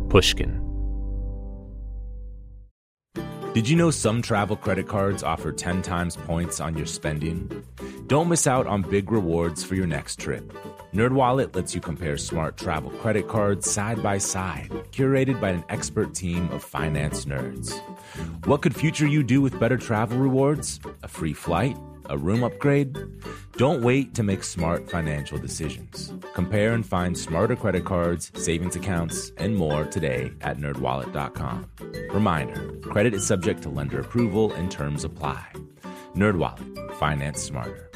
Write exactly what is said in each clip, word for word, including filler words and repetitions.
Pushkin. Did you know some travel credit cards offer ten times points on your spending? Don't miss out on big rewards for your next trip. NerdWallet lets you compare smart travel credit cards side by side, curated by an expert team of finance nerds. What could future you do with better travel rewards? A free flight? A room upgrade? Don't wait to make smart financial decisions. Compare and find smarter credit cards, savings accounts, and more today at nerd wallet dot com. Reminder, credit is subject to lender approval and terms apply. NerdWallet, finance smarter.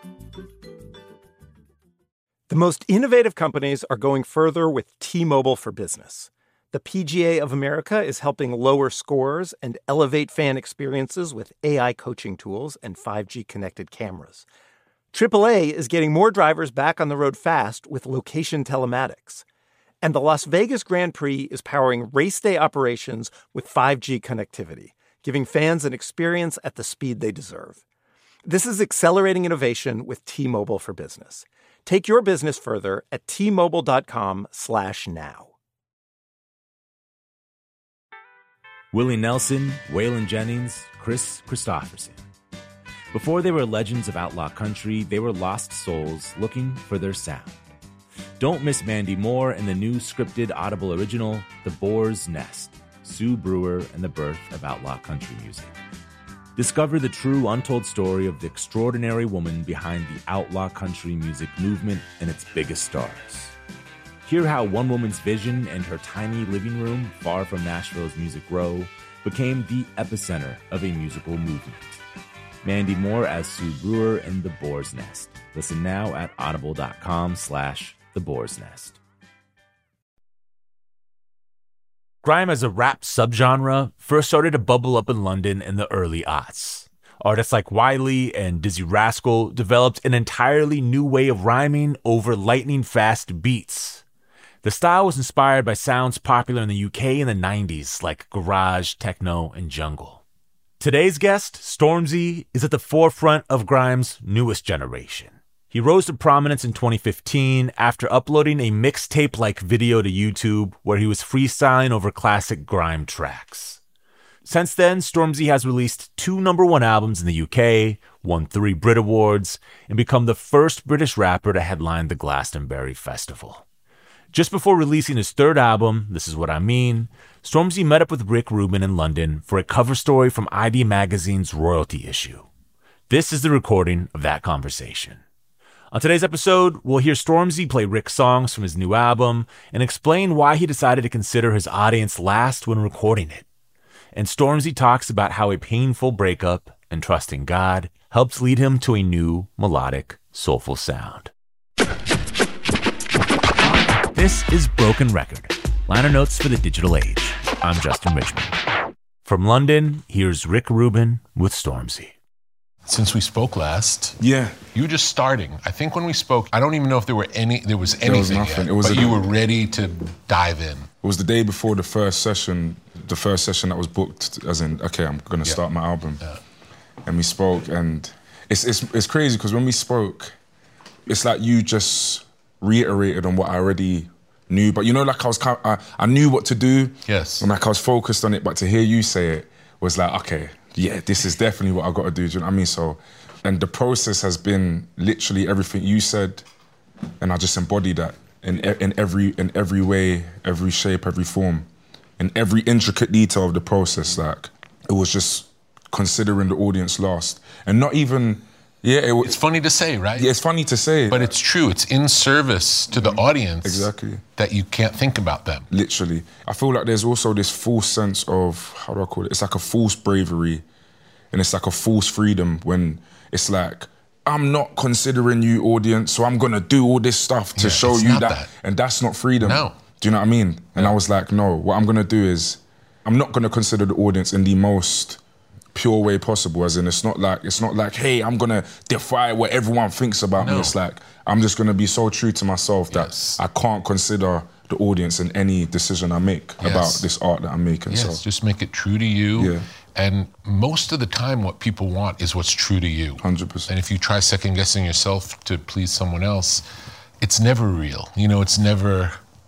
The most innovative companies are going further with T-Mobile for Business. The P G A of America is helping lower scores and elevate fan experiences with A I coaching tools and five G connected cameras. triple A is getting more drivers back on the road fast with location telematics. And the Las Vegas Grand Prix is powering race day operations with five G connectivity, giving fans an experience at the speed they deserve. This is accelerating innovation with T-Mobile for Business. Take your business further at T Mobile dot com slash now. Willie Nelson, Waylon Jennings, Chris Christopherson. Before they were legends of outlaw country, they were lost souls looking for their sound. Don't miss Mandy Moore in the new scripted Audible original, The Boar's Nest, Sue Brewer and the Birth of Outlaw Country Music. Discover the true untold story of the extraordinary woman behind the outlaw country music movement and its biggest stars. Hear how one woman's vision and her tiny living room, far from Nashville's Music Row, became the epicenter of a musical movement. Mandy Moore as Sue Brewer in The Boar's Nest. Listen now at audible dot com slash The Boar's Nest. Grime as a rap subgenre first started to bubble up in London in the early aughts. Artists like Wiley and Dizzy Rascal developed an entirely new way of rhyming over lightning-fast beats. The style was inspired by sounds popular in the U K in the nineties, like garage, techno, and jungle. Today's guest, Stormzy, is at the forefront of Grime's newest generation. He rose to prominence in twenty fifteen after uploading a mixtape-like video to YouTube where he was freestyling over classic grime tracks. Since then, Stormzy has released two number one albums in the U K, won three Brit Awards, and become the first British rapper to headline the Glastonbury Festival. Just before releasing his third album, This Is What I Mean, Stormzy met up with Rick Rubin in London for a cover story from I D Magazine's royalty issue. This is the recording of that conversation. On today's episode, we'll hear Stormzy play Rick songs from his new album and explain why he decided to consider his audience last when recording it. And Stormzy talks about how a painful breakup and trusting God helped lead him to a new, melodic, soulful sound. This is Broken Record, liner notes for the digital age. I'm Justin Richmond. From London, here's Rick Rubin with Stormzy. Since we spoke last, yeah, you were just starting. I think when we spoke, I don't even know if there were any, there was anything there was nothing. Yet, it was but a, you were ready to dive in. It was the day before the first session, the first session that was booked, as in, okay, I'm going to yeah. start my album. Yeah. And we spoke, and it's it's it's crazy because when we spoke, it's like you just reiterated on what I already knew. But you know, like I was, I, I knew what to do. Yes. And like I was focused on it, but to hear you say it was like, okay, yeah, this is definitely what I've got to do. Do you know what I mean? So, and the process has been literally everything you said, and I just embodied that in in every in every way, every shape, every form, in every intricate detail of the process. Like it was just considering the audience last, and not even. Yeah, it it's funny to say, right? Yeah, it's funny to say. But it's true. It's in service to the audience. Exactly. That you can't think about them. Literally. I feel like there's also this false sense of, how do I call it? It's like a false bravery and it's like a false freedom when it's like, I'm not considering you audience, so I'm going to do all this stuff to yeah, show you that. that. And that's not freedom. No. Do you know what I mean? And no. I was like, no, what I'm going to do is, I'm not going to consider the audience in the most pure way possible, as in it's not like it's not like hey, I'm gonna defy what everyone thinks about no. me. It's like I'm just gonna be so true to myself that yes. I can't consider the audience in any decision I make yes. about this art that I'm making. Yes, so just make it true to you. Yeah. And most of the time what people want is what's true to you. one hundred percent. And if you try second guessing yourself to please someone else, it's never real. You know, it's never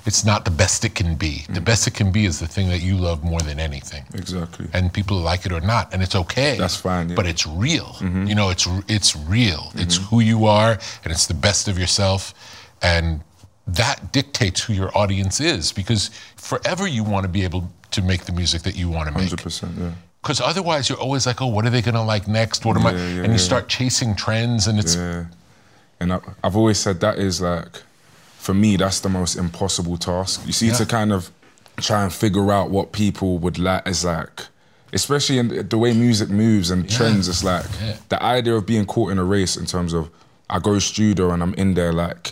it's not the best it can be. The best it can be is the thing that you love more than anything. Exactly. And people like it or not, and it's okay. That's fine, yeah. But it's real. Mm-hmm. You know, it's it's real. Mm-hmm. It's who you are, and it's the best of yourself, and that dictates who your audience is. Because forever you want to be able to make the music that you want to make. one hundred percent, yeah. Because otherwise you're always like, oh, what are they going to like next? What am yeah, I? Yeah, and you yeah. start chasing trends, and it's... Yeah. And I, I've always said that is like, for me, that's the most impossible task. You see, yeah. to kind of try and figure out what people would like is like, especially in the way music moves and yeah. trends, it's like, yeah. the idea of being caught in a race in terms of, I go studio and I'm in there like,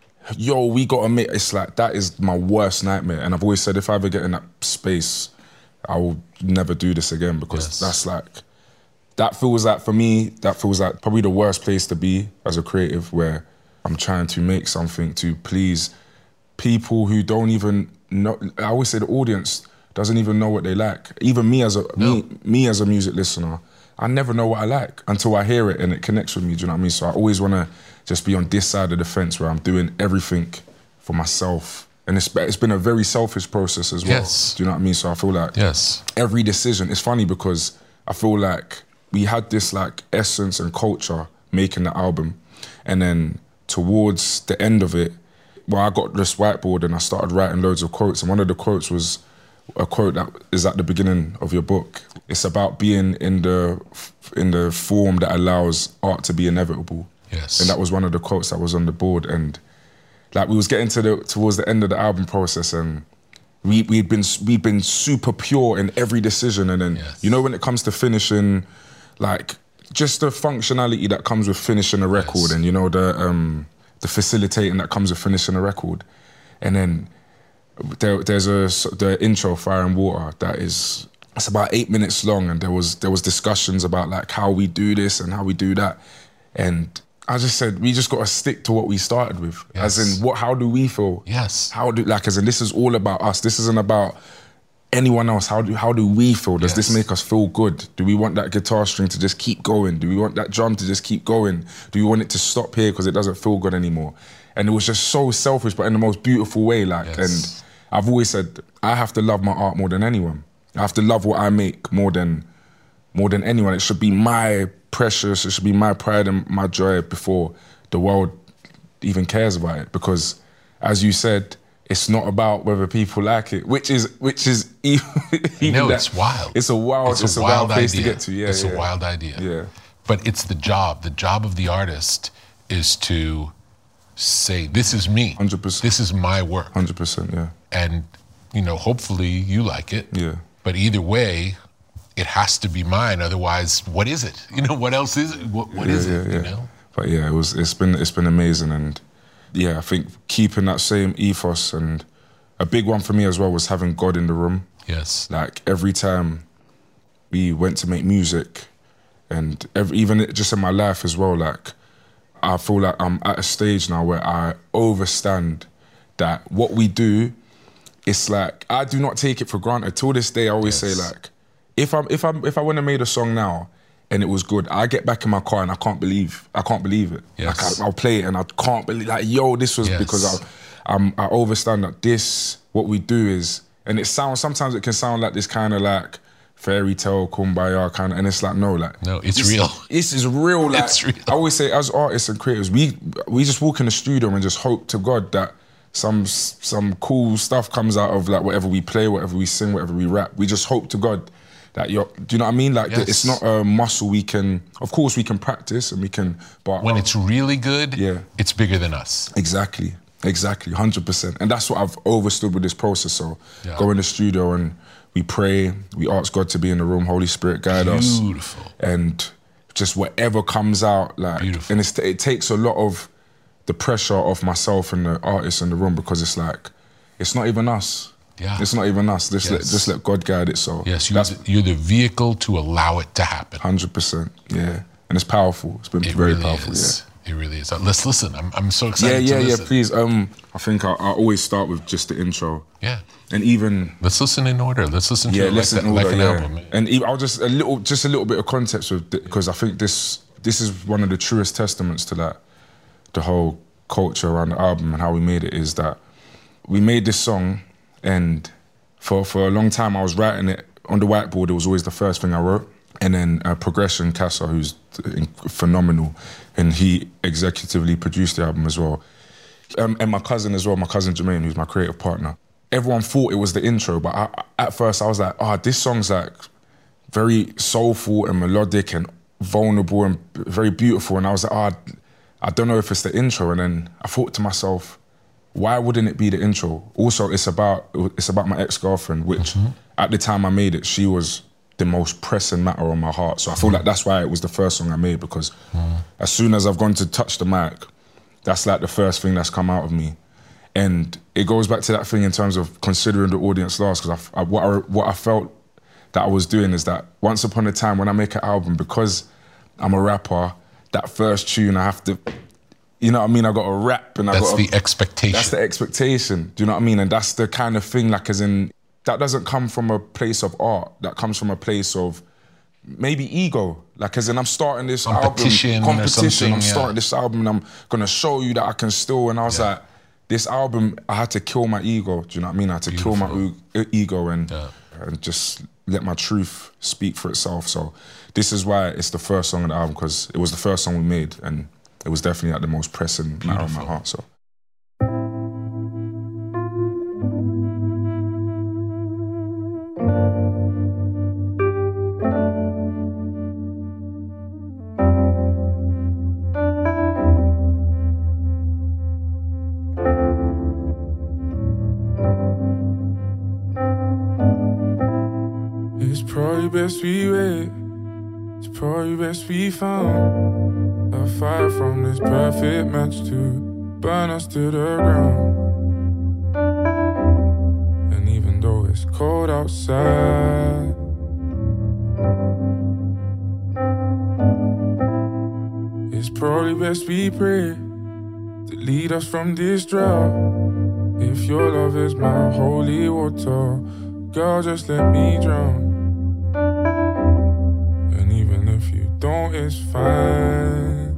yo, we gotta make, it's like, that is my worst nightmare. And I've always said, if I ever get in that space, I will never do this again, because yes. that's like, that feels like, for me, that feels like probably the worst place to be as a creative, where I'm trying to make something to please people who don't even know. I always say the audience doesn't even know what they like. Even me as a no. me, me as a music listener, I never know what I like until I hear it and it connects with me, do you know what I mean? So I always want to just be on this side of the fence where I'm doing everything for myself. And it's, it's been a very selfish process as well. Yes. Do you know what I mean? So I feel like yes. every decision, it's funny because I feel like we had this like essence and culture making the album, and then towards the end of it, well, I got this whiteboard and I started writing loads of quotes, and one of the quotes was a quote that is at the beginning of your book. It's about being in the in the form that allows art to be inevitable. Yes. And that was one of the quotes that was on the board, and like we was getting to the towards the end of the album process, and we we'd been we'd been super pure in every decision, and then yes. you know when it comes to finishing, like just the functionality that comes with finishing a record, yes. and you know the um, the facilitating that comes with finishing a record, and then there, there's a the intro, Fire and Water, that is it's about eight minutes long, and there was there was discussions about like how we do this and how we do that, and I just said we just got to stick to what we started with, yes. as in what how do we feel? Yes. How do like as in this is all about us. This isn't about anyone else. How do how do we feel? Does yes. this make us feel good? Do we want that guitar string to just keep going? Do we want that drum to just keep going? Do we want it to stop here because it doesn't feel good anymore? And it was just so selfish, but in the most beautiful way. Like, yes. and I've always said I have to love my art more than anyone. I have to love what I make more than more than anyone. It should be my precious. It should be my pride and my joy before the world even cares about it. Because, as you said, it's not about whether people like it, which is which is even, even no, that, it's wild. It's a wild, it's, it's a, a wild, wild place idea. to get to. Yeah, it's yeah. a wild idea. Yeah, but it's the job. The job of the artist is to say, "This is me. one hundred percent. This is my work." one hundred percent. Yeah. And you know, hopefully you like it. Yeah. But either way, it has to be mine. Otherwise, what is it? You know, what else is it? What, what yeah, is yeah, it? Yeah. You know. But yeah, it was. It's been. It's been amazing, and yeah, I think keeping that same ethos, and a big one for me as well was having God in the room. Yes. Like every time we went to make music, and every, even just in my life as well, like I feel like I'm at a stage now where I understand that what we do, it's like I do not take it for granted. Till this day, I always yes. say like, if I'm if I'm if I went and made a song now and it was good, I get back in my car and I can't believe I can't believe it. Yes. Like I, I'll play it and I can't believe like yo, this was yes. because I I'm, I understand that this what we do is, and it sounds sometimes it can sound like this kind of like fairy tale kumbaya kind of, and it's like no, like no, it's this, real. This is real. Like it's real. I always say, as artists and creators, we we just walk in the studio and just hope to God that some some cool stuff comes out of like whatever we play, whatever we sing, whatever we rap. We just hope to God that you're. Do you know what I mean? Like yes. it's not a muscle we can. Of course, we can practice and we can. But when it's really good, yeah, it's bigger than us. Exactly. Exactly, one hundred percent. And that's what I've understood with this process. So yeah. go in the studio and we pray, we ask God to be in the room, Holy Spirit guide Beautiful. us. Beautiful. And just whatever comes out, like, Beautiful. and it's, it takes a lot of the pressure off myself and the artists in the room, because it's like, it's not even us. Yeah. It's not even us. Just, yes. let, just let God guide it. So yes, you're the, you're the vehicle to allow it to happen. one hundred percent, yeah. And it's powerful. It's been it very really powerful, is. yeah. It really is. Let's listen. I'm I'm so excited yeah, to yeah, listen. Yeah, please. Um, I think I, I always start with just the intro. Yeah. And even let's listen in order. Let's listen to yeah, it listen like, in that, order, like an yeah. album. And even, I'll just a little, just a little bit of context with because I think this this is one of the truest testaments to that, the whole culture around the album and how we made it is that we made this song, and for, for a long time I was writing it on the whiteboard. It was always the first thing I wrote. And then uh, Progression, Casa, who's phenomenal, and he executively produced the album as well. Um, and my cousin as well, my cousin Jermaine, who's my creative partner. Everyone thought it was the intro, but I, at first I was like, oh, this song's like very soulful and melodic and vulnerable and very beautiful. And I was like, oh, I don't know if it's the intro. And then I thought to myself, why wouldn't it be the intro? Also, it's about it's about my ex-girlfriend, which mm-hmm. at the time I made it, she was the most pressing matter on my heart. So I feel mm. like that's why it was the first song I made, because mm. as soon as I've gone to touch the mic, that's like the first thing that's come out of me. And it goes back to that thing in terms of considering the audience last, because I, I, what, I, what I felt that I was doing is that once upon a time when I make an album, because I'm a rapper, that first tune I have to, you know what I mean? I got to rap and I got That's the expectation. That's the expectation, do you know what I mean? And that's the kind of thing, like as in, that doesn't come from a place of art. That comes from a place of maybe ego. Like as in I'm starting this competition album, competition. I'm yeah. starting this album and I'm gonna show you that I can still. And I was yeah. like, this album, I had to kill my ego. Do you know what I mean? I had to Beautiful. kill my ego and, yeah. and just let my truth speak for itself. So this is why it's the first song on the album, because it was the first song we made and it was definitely like the most pressing matter on my heart. So. Best we wait, it's probably best we found a fire from this perfect match to burn us to the ground. And even though it's cold outside, it's probably best we pray to lead us from this drought. If your love is my holy water, girl, just let me drown. Don't, it's fine.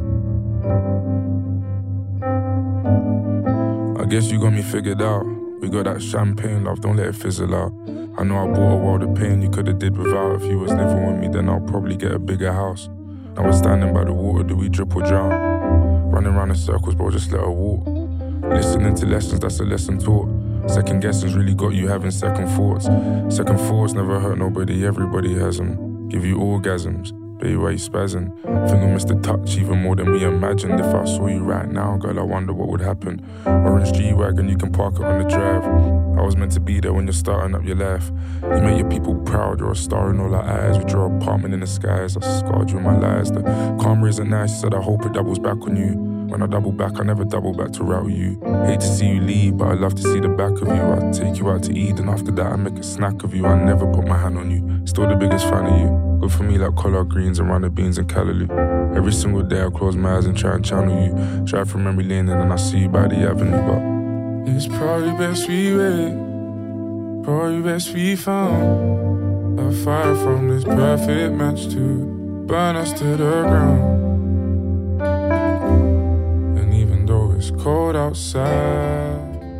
I guess you got me figured out. We got that champagne, love, don't let it fizzle out. I know I brought a world of pain you could've did without. If you was living with me, then I'll probably get a bigger house. Now we're standing by the water, do we drip or drown? Running around in circles, bro, just let her walk. Listening to lessons, that's a lesson taught. Second guessing's really got you having second thoughts. Second thoughts never hurt nobody, everybody has them. Give you orgasms. Baby, why you spazzing? Think I missed the touch even more than we imagined. If I saw you right now, girl, I wonder what would happen. Orange G-Wagon, you can park it on the drive. I was meant to be there when you're starting up your life. You make your people proud, you're a star in all our eyes. With your apartment in the skies, I scarred you in my lies. The camera isn't nice, you said I hope it doubles back on you. When I double back, I never double back to rattle you. Hate to see you leave, but I love to see the back of you. I take you out to eat, and after that I make a snack of you. I never put my hand on you, still the biggest fan of you. Good for me like collard greens and runner beans and callaloo. Every single day I close my eyes and try and channel you. Drive from memory lane and then I see you by the avenue, but it's probably best we wait, probably best we found a fire from this perfect match to burn us to the ground. And even though it's cold outside.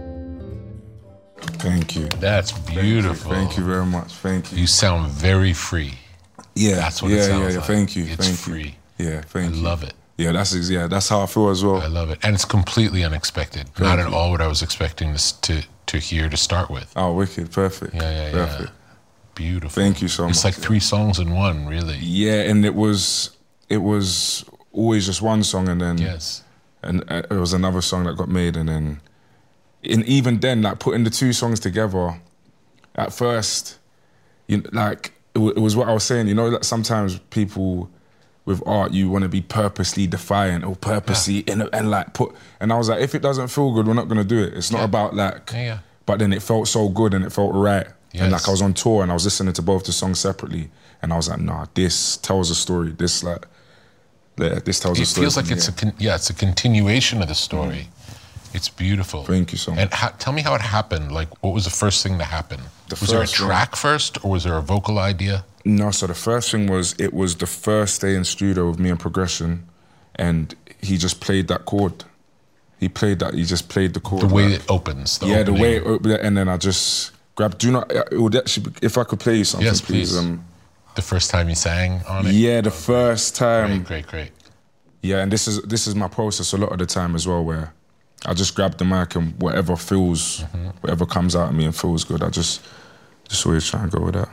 Thank you. That's beautiful. Thank you, Thank you very much. Thank you. You sound very free. Yeah, that's what yeah, it sounds yeah, yeah. like. Thank you. It's thank free. You. Yeah, thank I you. I love it. Yeah, that's yeah, that's how I feel as well. I love it, and it's completely unexpected. Thank Not you. at all what I was expecting to to to hear to start with. Oh, wicked, perfect. Yeah, yeah, perfect. yeah. Beautiful. Thank you so it's much. It's like three songs in one, really. Yeah, and it was it was always just one song, and then yes, and uh, it was another song that got made, and then, and even then, like putting the two songs together, at first, you know, like it, w- it was what I was saying. You know, that sometimes people with art, you want to be purposely defiant or purposely yeah. in a, and like put. And I was like, if it doesn't feel good, we're not gonna do it. It's not yeah. about like. Yeah, yeah. But then it felt so good and it felt right. Yes. And like I was on tour and I was listening to both the songs separately, and I was like, nah, this tells a story. This like, yeah, this tells it a story. It feels like me, it's yeah. a con- yeah, it's a continuation of the story. Mm. It's beautiful. Thank you so much. And ha- tell me how it happened. Like, what was the first thing that happened? The was there a first track thing, first, or was there a vocal idea? No, so the first thing was, it was the first day in studio with me and Progression, and he just played that chord. he played that. He just played the chord. The way like, it opens. The yeah, opening. the way it opened, and then I just grabbed. Do you know? It would actually, be- if I could play you something, Yes, please. please. Um, The first time you sang on it? yeah, the first time. Great, great, great. Yeah, and this is this is my process a lot of the time as well, where I just grab the mic and whatever feels, Mm-hmm. whatever comes out of me and feels good, I just just always try and go with that.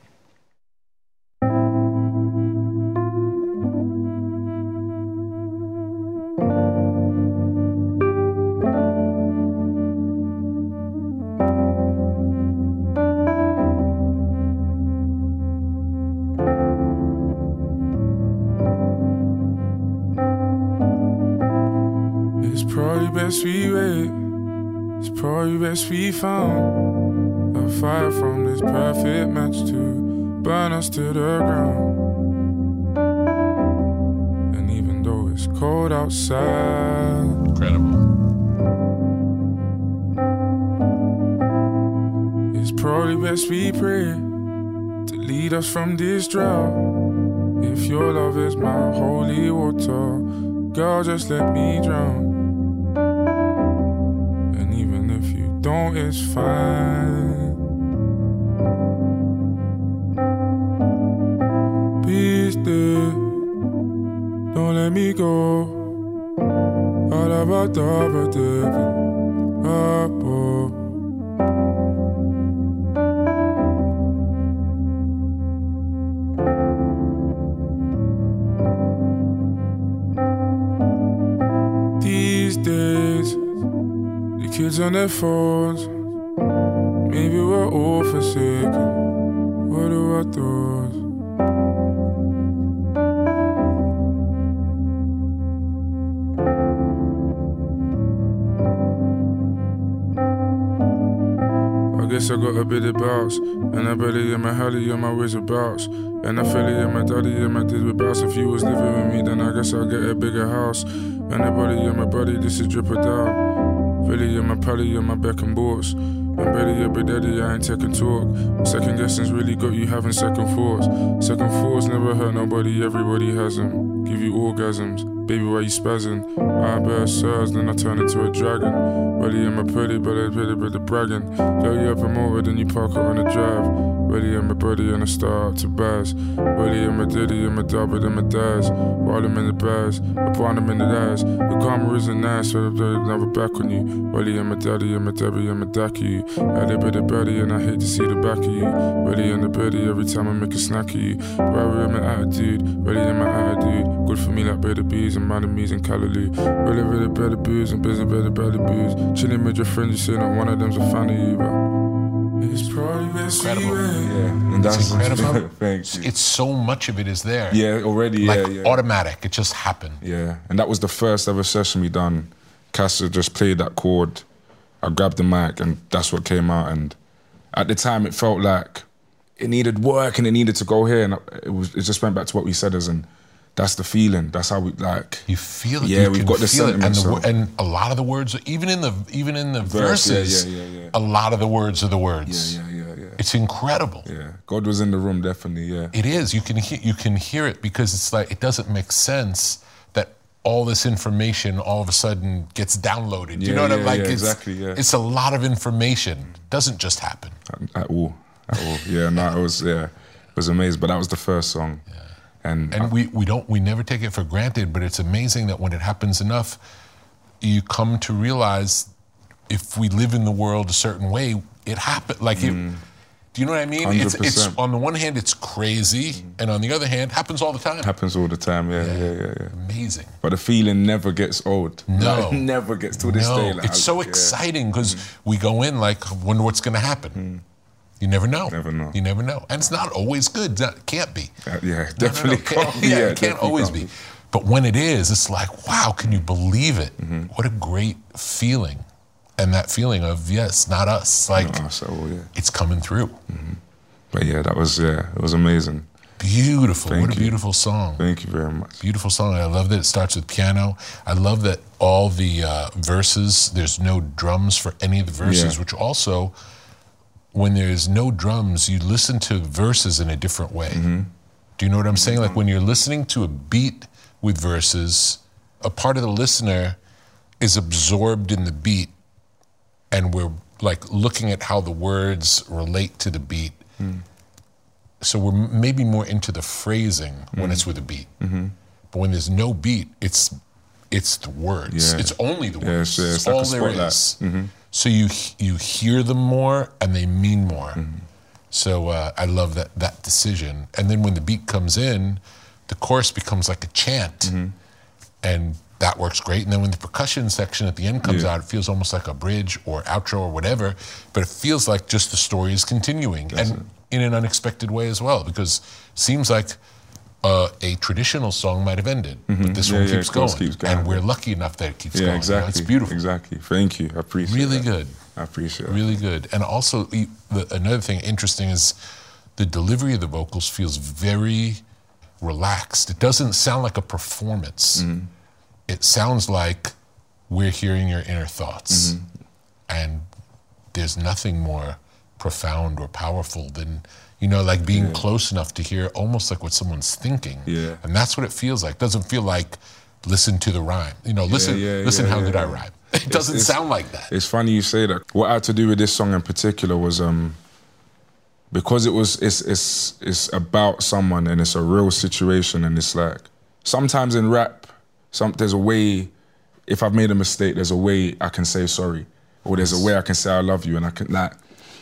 It's probably best we wait. It's probably best we found a fire from this perfect match to burn us to the ground. And even though it's cold outside, Incredible. it's probably best we pray to lead us from this drought. If your love is my holy water, girl, just let me drown. And even if you don't, it's fine. Be still, don't let me go. Alabadabadabin, up. These days, the kids on their phones. Maybe we're all forsaken. What do I thought? I guess I got a bit of bounce. And I bet it in my hally on my ways of bounce. And I feel it in my daddy and my days with bounce. If you was living with me, then I guess I'll get a bigger house. And the body in my body, this is drip or down. Really in my paddy and my back and boards. And better yet, but daddy, I ain't taking talk. Second guessing's really got you having second thoughts. Second thoughts never hurt nobody, everybody has them. Give you orgasms, baby, why you spazzing? I bear sirs, then I turn into a dragon. Ready in my pretty, but I pretty, but the bragging. Yo, you're promoted, then you park it on the drive. Ready in my buddy, and I start to buzz. Ready in my diddy, and my double, and my dads. While I'm in the bars, I point them in the eyes. The karma isn't nice, so I've never back on you. Ready in my daddy, and my Debbie, and my Dacky. I did bit of buddy, and I hate to see the back of you. Ready in the birdie, every time I make a snack of you. Ready in my attitude, ready in my attitude. Good for me like better bees and mind me's and calorie. Ready, ready, better booze and busy, better, better booze. Chilling with your friends, you say not one of them's a fan of you, but it's probably best Incredible. Yeah, and that's It's incredible. Thank you. It's so much of it is there. Yeah, already. Like yeah, yeah. automatic. It just happened. Yeah, and that was the first ever session we done. Casa just played that chord. I grabbed the mic, and that's what came out. And at the time, it felt like it needed work and it needed to go here. And it was. It just went back to what we said as, and that's the feeling. That's how we like. You feel it. Yeah, you we've can got the feel it. And, sentiment, the, so- wo- and a lot of the words, even in the even in the Verse, yeah, verses, yeah, yeah, yeah. a lot of the words are the words. Yeah, yeah, yeah, yeah. It's incredible. Yeah, God was in the room, definitely. Yeah. It is. You can he- you can hear it because it's like it doesn't make sense that all this information all of a sudden gets downloaded. Do you Yeah, know what I'm yeah, like? yeah, it's, exactly, yeah. It's a lot of information. It doesn't just happen. At, at all, at all. Yeah, no, it was yeah, it was amazing. But that was the first song. Yeah. And, And we, we don't we never take it for granted, but it's amazing that when it happens enough, you come to realize if we live in the world a certain way, it happened. Like it, do you know what I mean? It's, it's one hundred percent. on the one hand it's crazy, and on the other hand, it happens all the time. happens all the time. Yeah, yeah, yeah, yeah. Amazing. But the feeling never gets old. No. Like, never gets to this no, day. Like, it's so yeah. exciting because we go in like, I wonder what's going to happen. You never know. Never know. You never know, and it's not always good. It's not- It can't be. Uh, yeah, No, no, no, definitely it can't be. Yeah, Yeah, it can't definitely always can't be. But when it is, it's like, wow, can you believe it? What a great feeling. And that feeling of, yes, not us. Like, Oh, so, yeah. it's coming through. But yeah, that was yeah, it was amazing. Beautiful. Thank what a you. beautiful song. Thank you very much. Beautiful song. I love that it starts with piano. I love that all the uh, verses, there's no drums for any of the verses, Yeah. which also, when there's no drums, you listen to verses in a different way. Mm-hmm. Do you know what I'm saying? Like when you're listening to a beat with verses, a part of the listener is absorbed in the beat, and we're like looking at how the words relate to the beat. Mm. So we're maybe more into the phrasing mm. when it's with a beat. Mm-hmm. But when there's no beat, it's it's the words. Yeah. It's only the words. Yeah, it's, it's, it's like all there is. Mm-hmm. So you you hear them more and they mean more. Mm-hmm. So uh, I love that that decision. And then when the beat comes in, the chorus becomes like a chant, mm-hmm. and that works great. And then when the percussion section at the end comes yeah. out, it feels almost like a bridge or outro or whatever, but it feels like just the story is continuing. That's and it. In an unexpected way as well, because it seems like uh, a traditional song might have ended, mm-hmm. but this yeah, one keeps, yeah, going, keeps going. And we're lucky enough that it keeps yeah, going. Exactly. You know, it's beautiful. Exactly. Thank you. I appreciate it. Really that. good. I appreciate it. Really good. And also, the, another thing interesting is the delivery of the vocals feels very relaxed. It doesn't sound like a performance. Mm-hmm. It sounds like we're hearing your inner thoughts. Mm-hmm. And there's nothing more profound or powerful than, you know, like being yeah. close enough to hear almost like what someone's thinking. Yeah. And that's what it feels like. It doesn't feel like listen to the rhyme. You know, listen, yeah, yeah, listen yeah, how yeah. good I rhyme. It doesn't it's, sound like that. It's funny you say that. What I had to do with this song in particular was um, because it was it's it's it's about someone and it's a real situation, and it's like sometimes in rap, some there's a way. If I've made a mistake, there's a way I can say sorry, or there's a way I can say I love you, and I can like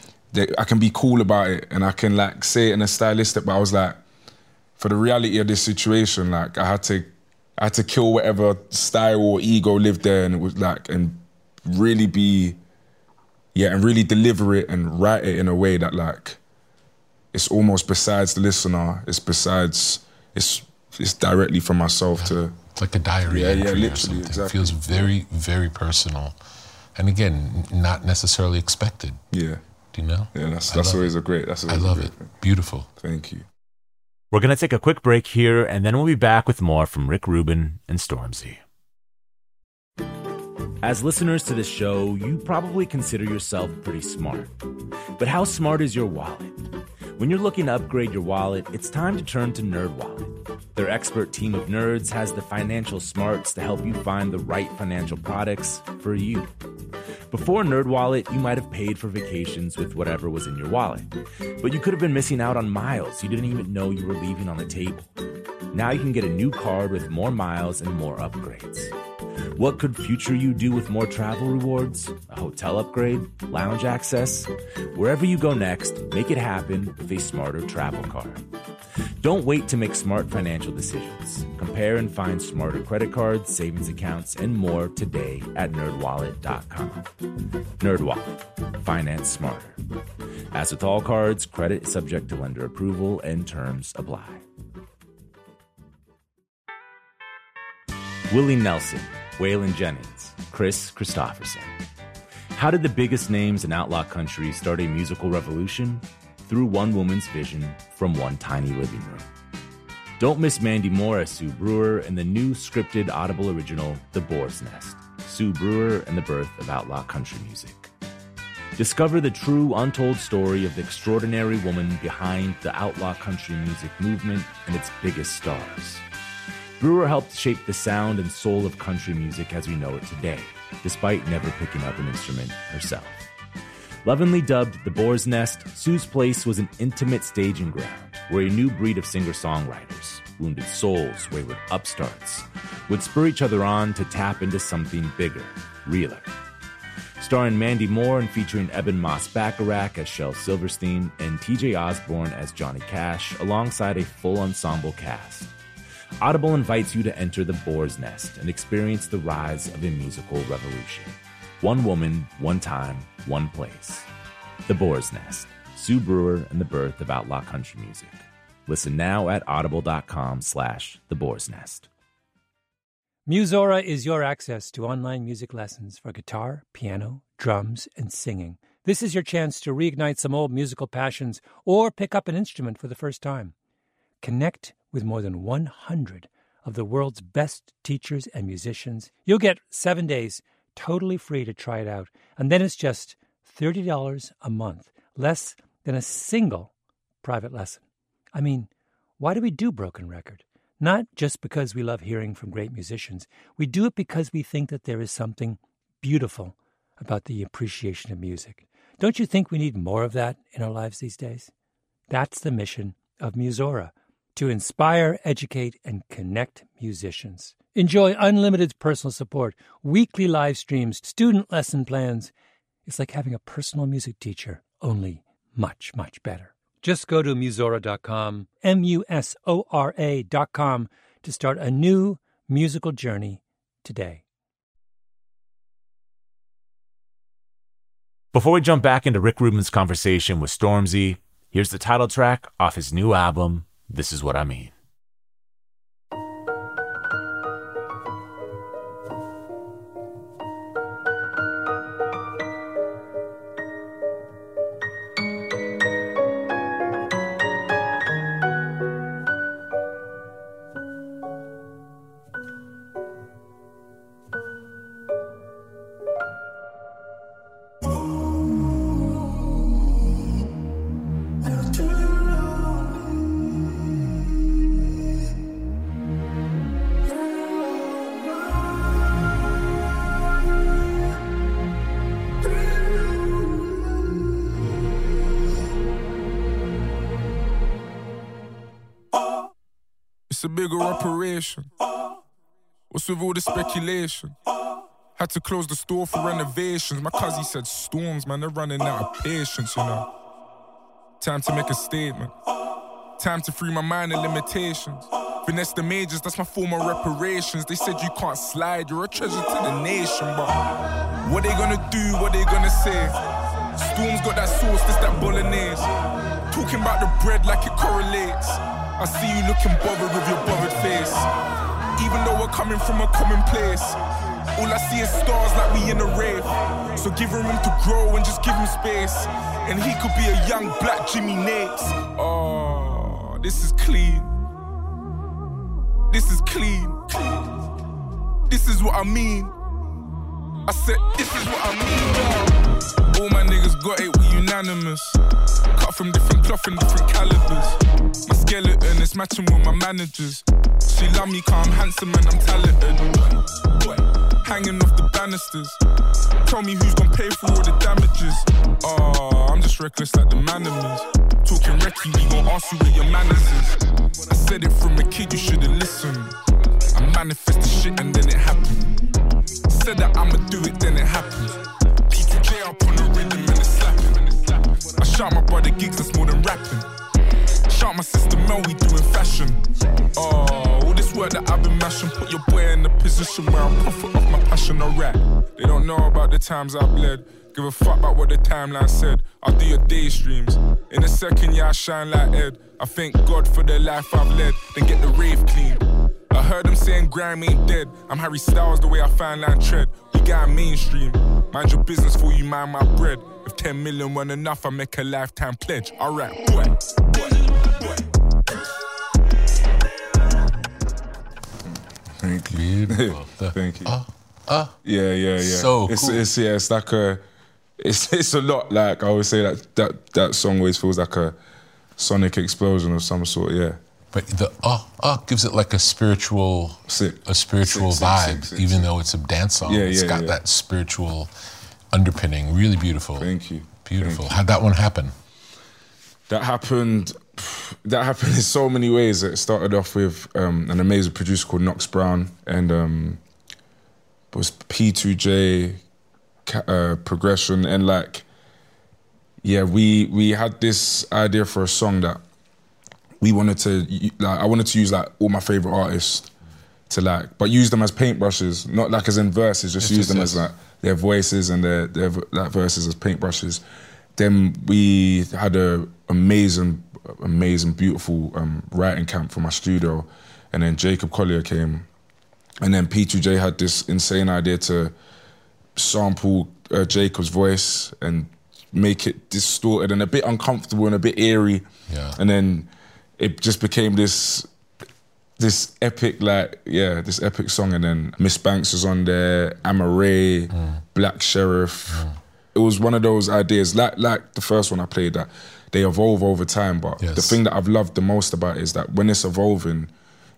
I can be cool about it, and I can like say it in a stylistic. But I was like, for the reality of this situation, like I had to. I had to kill whatever style or ego lived there, and it was like, and really be, yeah, and really deliver it and write it in a way that like, it's almost besides the listener, it's besides, it's it's directly from myself to. It's like a diary yeah, entry yeah, literally, or something. Exactly. It feels very, very personal. And again, not necessarily expected. Yeah. Do you know? Yeah, that's that's always it. a great, that's I love it. Thing. Beautiful. Thank you. We're going to take a quick break here, and then we'll be back with more from Rick Rubin and Stormzy. As listeners to this show, you probably consider yourself pretty smart. But how smart is your wallet? When you're looking to upgrade your wallet, it's time to turn to NerdWallet. Their expert team of nerds has the financial smarts to help you find the right financial products for you. Before NerdWallet, you might have paid for vacations with whatever was in your wallet. But you could have been missing out on miles you didn't even know you were leaving on the table. Now you can get a new card with more miles and more upgrades. What could future you do with more travel rewards? A hotel upgrade? Lounge access? Wherever you go next, make it happen with a smarter travel card. Don't wait to make smart financial decisions. Compare and find smarter credit cards, savings accounts, and more today at nerd wallet dot com. NerdWallet. Finance smarter. As with all cards, credit is subject to lender approval and terms apply. Willie Nelson, Waylon Jennings, Chris Christopherson. How did the biggest names in outlaw country start a musical revolution? Through one woman's vision from one tiny living room. Don't miss Mandy Moore as Sue Brewer in the new scripted Audible original, The Boar's Nest, Sue Brewer and the Birth of Outlaw Country Music. Discover the true untold story of the extraordinary woman behind the outlaw country music movement and its biggest stars. Brewer helped shape the sound and soul of country music as we know it today, despite never picking up an instrument herself. Lovingly dubbed The Boar's Nest, Sue's Place was an intimate staging ground where a new breed of singer-songwriters, wounded souls, wayward upstarts, would spur each other on to tap into something bigger, realer. Starring Mandy Moore and featuring Eben Moss-Bacharach as Shel Silverstein and T J Osborne as Johnny Cash, alongside a full ensemble cast. Audible invites you to enter The Boar's Nest and experience the rise of a musical revolution. One woman, one time, one place. The Boar's Nest, Sue Brewer and the Birth of Outlaw Country Music. Listen now at audible.com slash The Boar's Nest. Musora is your access to online music lessons for guitar, piano, drums, and singing. This is your chance to reignite some old musical passions or pick up an instrument for the first time. Connect with more than one hundred of the world's best teachers and musicians. You'll get seven days totally free to try it out. And then it's just thirty dollars a month, less than a single private lesson. I mean, why do we do Broken Record? Not just because we love hearing from great musicians. We do it because we think that there is something beautiful about the appreciation of music. Don't you think we need more of that in our lives these days? That's the mission of Musora, to inspire, educate, and connect musicians. Enjoy unlimited personal support, weekly live streams, student lesson plans. It's like having a personal music teacher, only much, much better. Just go to musora dot com, M U S O R A dot com, to start a new musical journey today. Before we jump back into Rick Rubin's conversation with Stormzy, here's the title track off his new album, This Is What I Mean. It's a bigger operation. What's with all the speculation? Had to close the store for renovations. My cousin said storms, man, they're running out of patience, you know. Time to make a statement. Time to free my mind of limitations. Finesse the majors, that's my form of reparations. They said you can't slide, you're a treasure to the nation, but what they gonna do, what they gonna say? Storm's got that sauce, this that bolognese. Talking about the bread like it correlates. I see you looking bothered with your bothered face. Even though we're coming from a common place, all I see is stars like we in a rave. So give him room to grow and just give him space. And he could be a young black Jimmy Nates. Oh, this is clean. This is clean. This is what I mean. I said, this is what I mean. All my niggas got it, we unanimous. Cut from different cloth and different calibers. My skeleton is matching with my managers. She love me cause I'm handsome and I'm talented. Hanging off the banisters. Tell me who's gonna pay for all the damages. Oh, I'm just reckless like the Manimals. Talking recce, we gon' ask you where your manners is. I said it from a kid, you should've listened. I manifest the shit and then it happened. Said that I'ma do it, then it happens. P two J up on the rhythm and it's slapping. I shout my brother gigs, that's more than rapping. Shout my sister Mel, we doing fashion. Oh, all this work that I've been mashing. Put your boy in a position where I'm profit off my passion, alright. They don't know about the times I've led. Give a fuck about what the timeline said. I'll do your day streams. In a second, yeah, I shine like Ed. I thank God for the life I've led. Then get the rave clean. I heard them saying grime ain't dead. I'm Harry Styles the way I find line tread. We got mainstream. Mind your business for you, mind my bread. If ten million weren't enough, I make a lifetime pledge. Alright, boy, boy, boy. Thank you. Beautiful. Thank you. Oh, oh. Yeah, yeah, yeah. So it's, cool. It's, yeah, it's like a, it's it's a lot. Like I always say, that that that song always feels like a sonic explosion of some sort. Yeah. But the oh oh gives it like a spiritual Sick. a spiritual Sick, sick, vibe, sick, sick, even sick. though it's a dance song. Yeah, it's yeah, got yeah. that spiritual underpinning. Really beautiful. Thank you. Beautiful. Thank you. How'd that one happen? That happened. That happened in so many ways. It started off with um, an amazing producer called Knox Brown, and um, it was P two J, uh, Progression, and like, yeah, we we had this idea for a song that we wanted to, like, I wanted to use like all my favorite artists to like, but use them as paintbrushes, not like as in verses, just Yes, use yes, them yes. as like their voices and their their like verses as paintbrushes. Then we had a amazing, amazing, beautiful um, writing camp for my studio, and then Jacob Collier came, and then P two J had this insane idea to sample uh, Jacob's voice and make it distorted and a bit uncomfortable and a bit eerie, Yeah. and then it just became this this epic, like, yeah, this epic song, and then Miss Banks was on there, Amaray, mm. Black Sheriff. Mm. It was one of those ideas, like like the first one I played, that they evolve over time, but Yes. the thing that I've loved the most about it is that when it's evolving,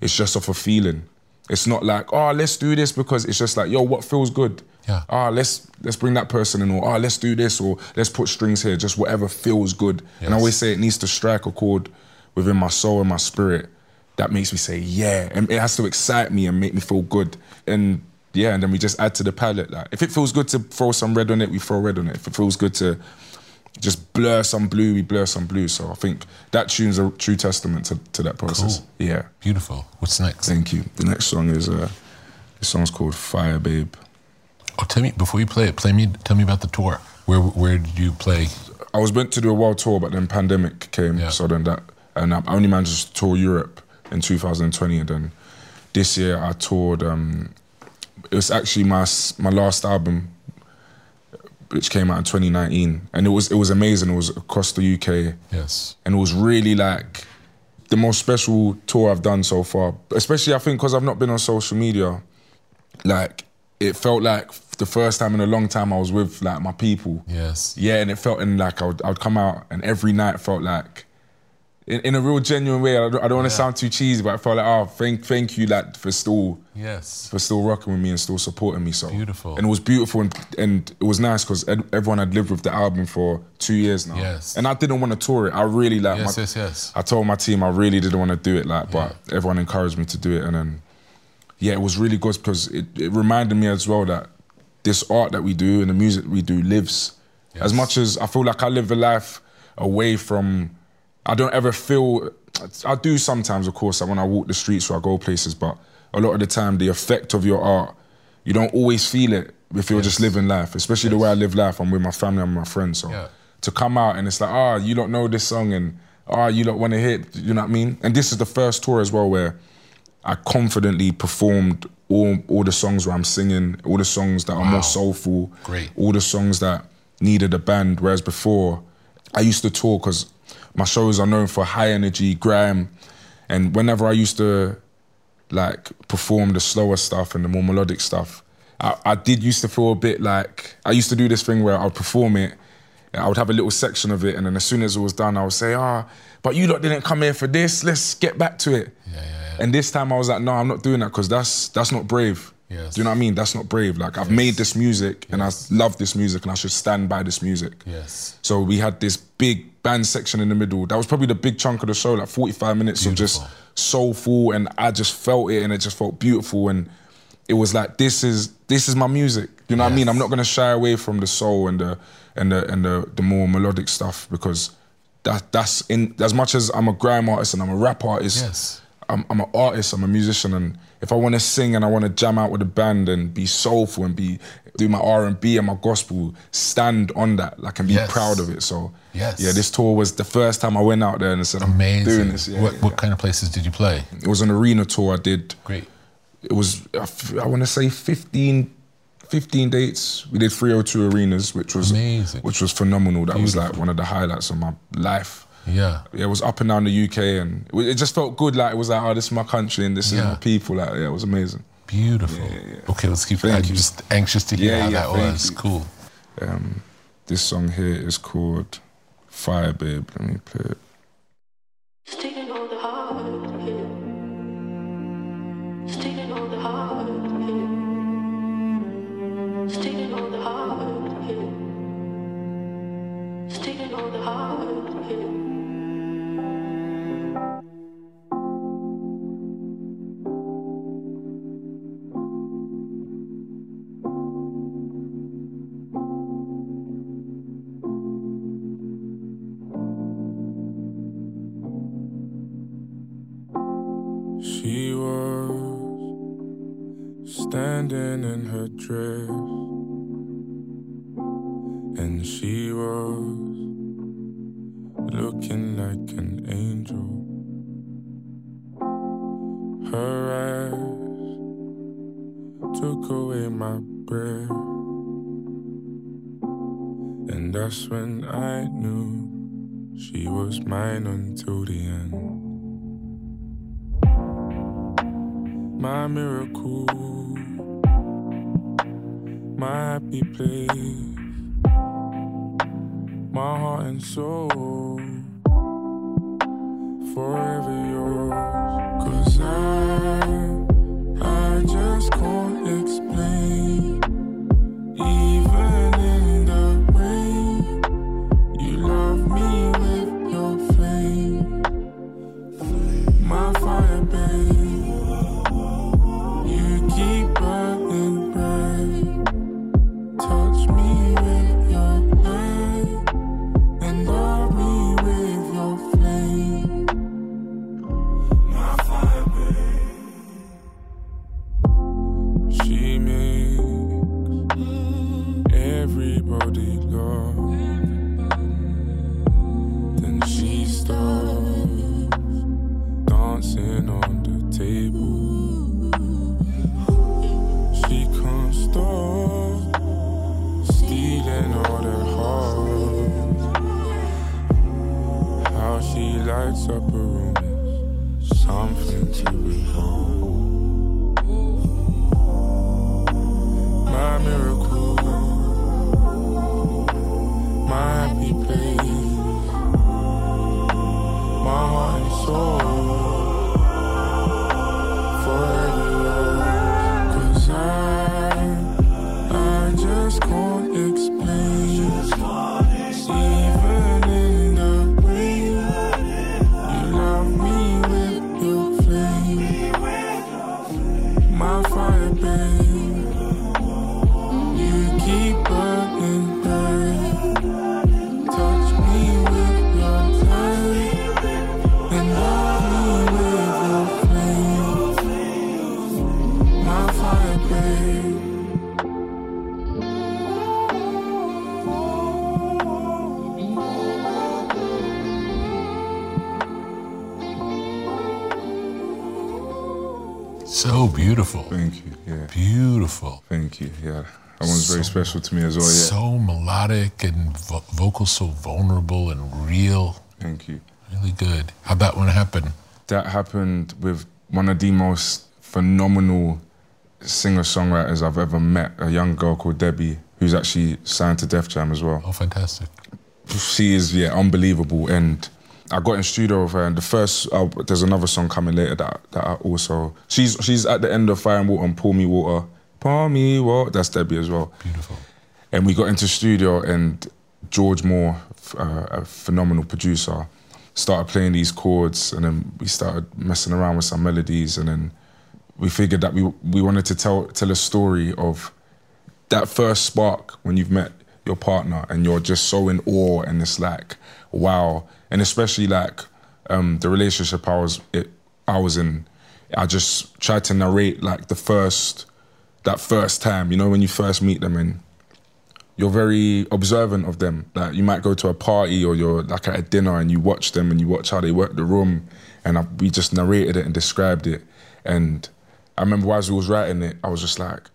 it's just off a feeling. It's not like, oh, let's do this because it's just like, yo, what feels good? Yeah. Ah, let's let's bring that person in, or ah, let's do this, or let's put strings here. Just whatever feels good. Yes. And I always say it needs to strike a chord within my soul and my spirit that makes me say, yeah. And it has to excite me and make me feel good. And yeah, and then we just add to the palette. Like, if it feels good to throw some red on it, we throw red on it. If it feels good to just blur some blue, we blur some blue. So I think that tune's a true testament to, to that process. Cool. Yeah. Beautiful. What's next? Thank you. The next song is, uh, this song's called Fire Babe. Oh, tell me, before you play it, play me, tell me about the tour. Where where did you play? I was meant to do a world tour, but then pandemic came, Yeah. so then that, and I only managed to tour Europe in two thousand twenty, and then this year I toured, um, it was actually my my last album, which came out in twenty nineteen, and it was it was amazing. It was across the U K, Yes. and it was really like the most special tour I've done so far, especially I think because I've not been on social media, like it felt like the first time in a long time I was with like my people. Yes. Yeah, and it felt in like I would, I would come out and every night felt like, in, in a real genuine way, I don't, I don't want to Yeah. sound too cheesy, but I felt like, oh, thank thank you like for still Yes. for still rocking with me and still supporting me. So Beautiful. And it was beautiful and, and it was nice because everyone had lived with the album for two years now. Yes. And I didn't want to tour it. I really like Yes, my, yes, yes. I told my team I really didn't want to do it, like, but everyone encouraged me to do it, and then yeah, it was really good because it, it reminded me as well that this art that we do and the music we do lives. Yes. As much as I feel like I live a life away from, I don't ever feel, I do sometimes, of course, like when I walk the streets or I go places, but a lot of the time the effect of your art, you don't always feel it if you're Yes. just living life, especially Yes. the way I live life. I'm with my family and my friends, so Yeah. to come out and it's like, ah, oh, you don't know this song and ah, oh, you don't want to hear it, you know what I mean? And this is the first tour as well where I confidently performed all all the songs where I'm singing, all the songs that are Wow. more soulful, Great. all the songs that needed a band. Whereas before, I used to tour because my shows are known for high energy, grime, and whenever I used to like perform the slower stuff and the more melodic stuff, I, I did used to feel a bit like, I used to do this thing where I would perform it, I would have a little section of it, and then as soon as it was done, I would say, ah, but you lot didn't come here for this, let's get back to it. Yeah, yeah, yeah. And this time I was like, no, I'm not doing that because that's that's not brave. Yes. Do you know what I mean? That's not brave. Like, I've made this music and I love this music and I should stand by this music. Yes. So we had this big band section in the middle. That was probably the big chunk of the show, like forty-five minutes Beautiful. of just soulful, and I just felt it and it just felt beautiful, and it was like, this is this is my music. You know what I mean? Yes. I'm not gonna shy away from the soul and the and the and the, the more melodic stuff because that that's in as much as I'm a grime artist and I'm a rap artist. Yes. I'm, I'm an artist, I'm a musician, and if I want to sing and I want to jam out with a band and be soulful and be do my R and B and my gospel, stand on that, like, and be Yes. proud of it. So Yes. yeah, this tour was the first time I went out there and said, I'm Amazing. doing this. Yeah, what yeah, what yeah. kind of places did you play? It was an arena tour I did. Great. It was, I, f- I want to say fifteen, fifteen dates. We did three oh two arenas, which was Amazing. which was phenomenal. That was Beautiful. like one of the highlights of my life. Yeah. Yeah, it was up and down the U K, and it, it just felt good. Like, it was like, oh, this is my country and this is Yeah. my people. Like, yeah, it was amazing. Beautiful. Yeah, yeah, yeah. Okay, let's keep. Thank I'm you. just anxious to hear Yeah, how yeah, that thank was. you. Cool. Um, this song here is called Fire Babe. Let me play it. Sticking on the heart, yeah. Sticking on the heart, yeah. Sticking on the heart, yeah. Sticking on the heart, yeah. She was standing in her dress, and she was looking like an angel. Her eyes took away my breath, and that's when I knew she was mine until the end. My miracle, my happy place, my heart and soul, forever yours. 'Cause I just can't explain. Even in the rain, you love me with your flame. My fire, babe, you keep burning bright. Touch me with your light and love me with your flame. My fire, babe. She makes everybody laugh. Then she starts dancing on the table. She can't stop stealing all their hearts. How she lights up a room, something to behold. My miracle, my happy place, my heart and soul. Cause I, I just can't explain. Even in the rain, you love me with your flame. My fire, babe, you keep burning bright. Touch me with your light and love me with your flame. My fire, babe. So beautiful. Thank you. Yeah. Beautiful. Thank you. Yeah. That one's very So- special to me as well. Yeah. So melodic and vo- vocals so vulnerable and real. Thank you. Really good. How'd that one happen? That happened with one of the most phenomenal singer-songwriters I've ever met, a young girl called Debbie, who's actually signed to Def Jam as well. Oh, fantastic. She is, yeah, unbelievable. And I got in studio with her, and the first, uh, there's another song coming later that, that I also, she's she's at the end of Fire and Water and Pour Me Water. Pour Me Water, that's Debbie as well. Beautiful. And we got into studio, and George Moore, uh, a phenomenal producer, started playing these chords, and then we started messing around with some melodies, and then we figured that we we wanted to tell tell a story of that first spark when you've met your partner and you're just so in awe, and it's like, wow. And especially like um, the relationship I was it, I was in, I just tried to narrate like the first, that first time, you know, when you first meet them, and you're very observant of them. Like you might go to a party or you're like at a dinner and you watch them and you watch how they work the room, and I, we just narrated it and described it. And I remember as we was writing it, I was just like,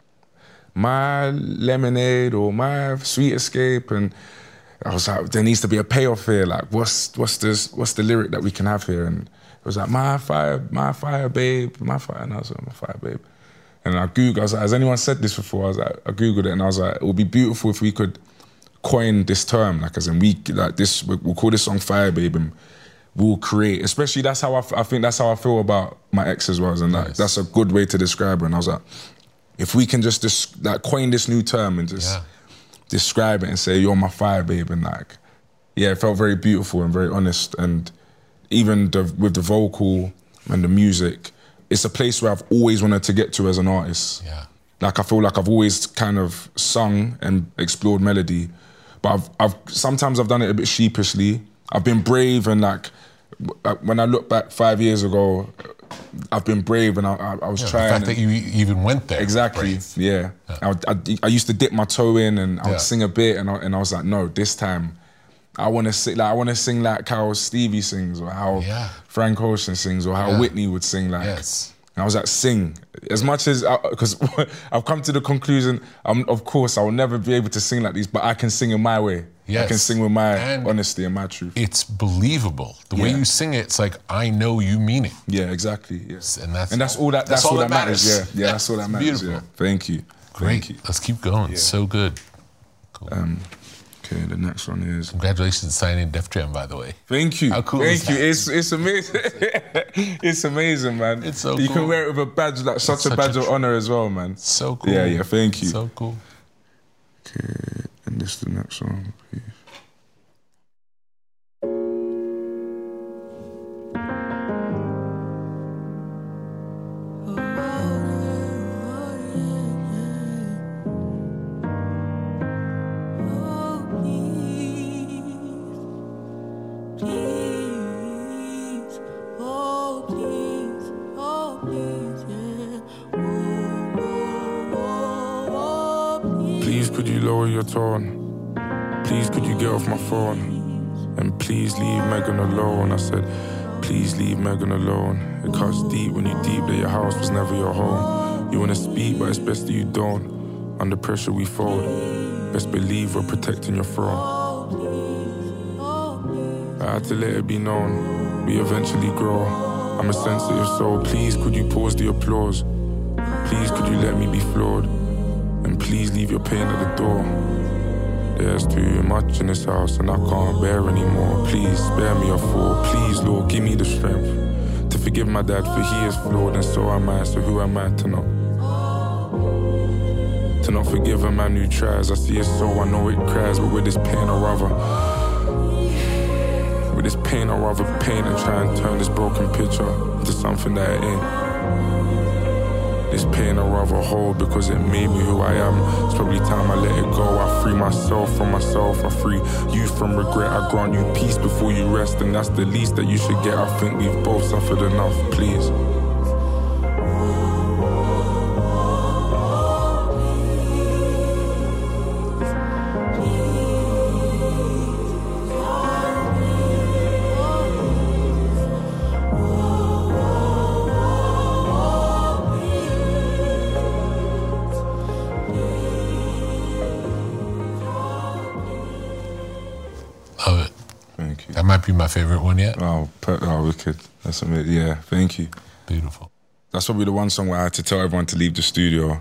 my lemonade or my sweet escape, and I was like, there needs to be a payoff here. Like, what's what's this? What's the lyric that we can have here? And it was like, my fire, my fire, babe, my fire. And I was like, my fire, babe. And I googled. I was like, has anyone said this before? I was like, I googled it, and I was like, it would be beautiful if we could coin this term, like as in we like this. We'll call this song Fire, Babe, and we'll create. Especially that's how I, I think that's how I feel about my ex as well, and like, Nice. that's a good way to describe her. And I was like, if we can just dis- like coin this new term and just. Yeah. Describe it and say, you're my fire, babe, and like, yeah, it felt very beautiful and very honest. And even the, with the vocal and the music, it's a place where I've always wanted to get to as an artist. Yeah. Like I feel like I've always kind of sung and explored melody, but I've, I've sometimes I've done it a bit sheepishly. I've been brave, and like when I look back five years ago, I've been brave, and I, I, I was Yeah, trying. the fact and- that you even went there. Exactly. Brave. Yeah. I, would- I, I used to dip my toe in, and I would Yeah. sing a bit, and I, and I was like, no, this time, I want to sing. Like I want to sing like how Stevie sings, or how Yeah. Frank Ocean sings, or how Yeah. Whitney would sing. Like, Yes. and I was like, sing as much as because I've come to the conclusion. Um, of course, I will never be able to sing like these, but I can sing in my way. I Yes. can sing with my And- honesty and my truth. It's believable. The way Yeah. you sing it, it's like, I know you mean it. Yeah, exactly. Yes. And that's and that's all that. That's, all that matters. Yeah, yeah, that's all that matters. Beautiful. Yeah. Thank you. Great. Thank you. Let's keep going. So good. Cool. Um, Okay, the next one is... Congratulations on signing Def Jam, by the way. Thank you. How cool Thank is you. that? It's it's amazing. It's amazing, man. It's so You cool. can wear it with a badge, like such a such badge a of tr- honor as well, man. So cool. Yeah, yeah, thank you. So cool. Okay, and this is the next one, please. Please, could you lower your tone? Please, could you get off my phone? And please leave Megan alone. I said, please leave Megan alone. It cuts deep when you deep that your house was never your home. You wanna speak, but it's best that you don't. Under pressure we fold. Best believe we're protecting your throne. I had to let it be known. We eventually grow. I'm a sensitive soul. Please, could you pause the applause? Please, could you let me be flawed? And please leave your pain at the door. There's too much in this house and I can't bear anymore. Please spare me a fall. Please, Lord, give me the strength to forgive my dad, for he is flawed and so am I. So who am I to not to not forgive a man who tries? I see his soul, I know it cries, but with this pain I'd rather with this pain I'd rather paint and try and turn this broken picture into something that it ain't. This pain I'd rather hold because it made me who I am. It's probably time I let it go. I free myself from myself. I free you from regret. I grant you peace before you rest, and that's the least that you should get. I think we've both suffered enough, please. Love it. Thank you. That might be my favorite one yet. Oh, per- oh, wicked. That's amazing. Yeah, thank you. Beautiful. That's probably the one song where I had to tell everyone to leave the studio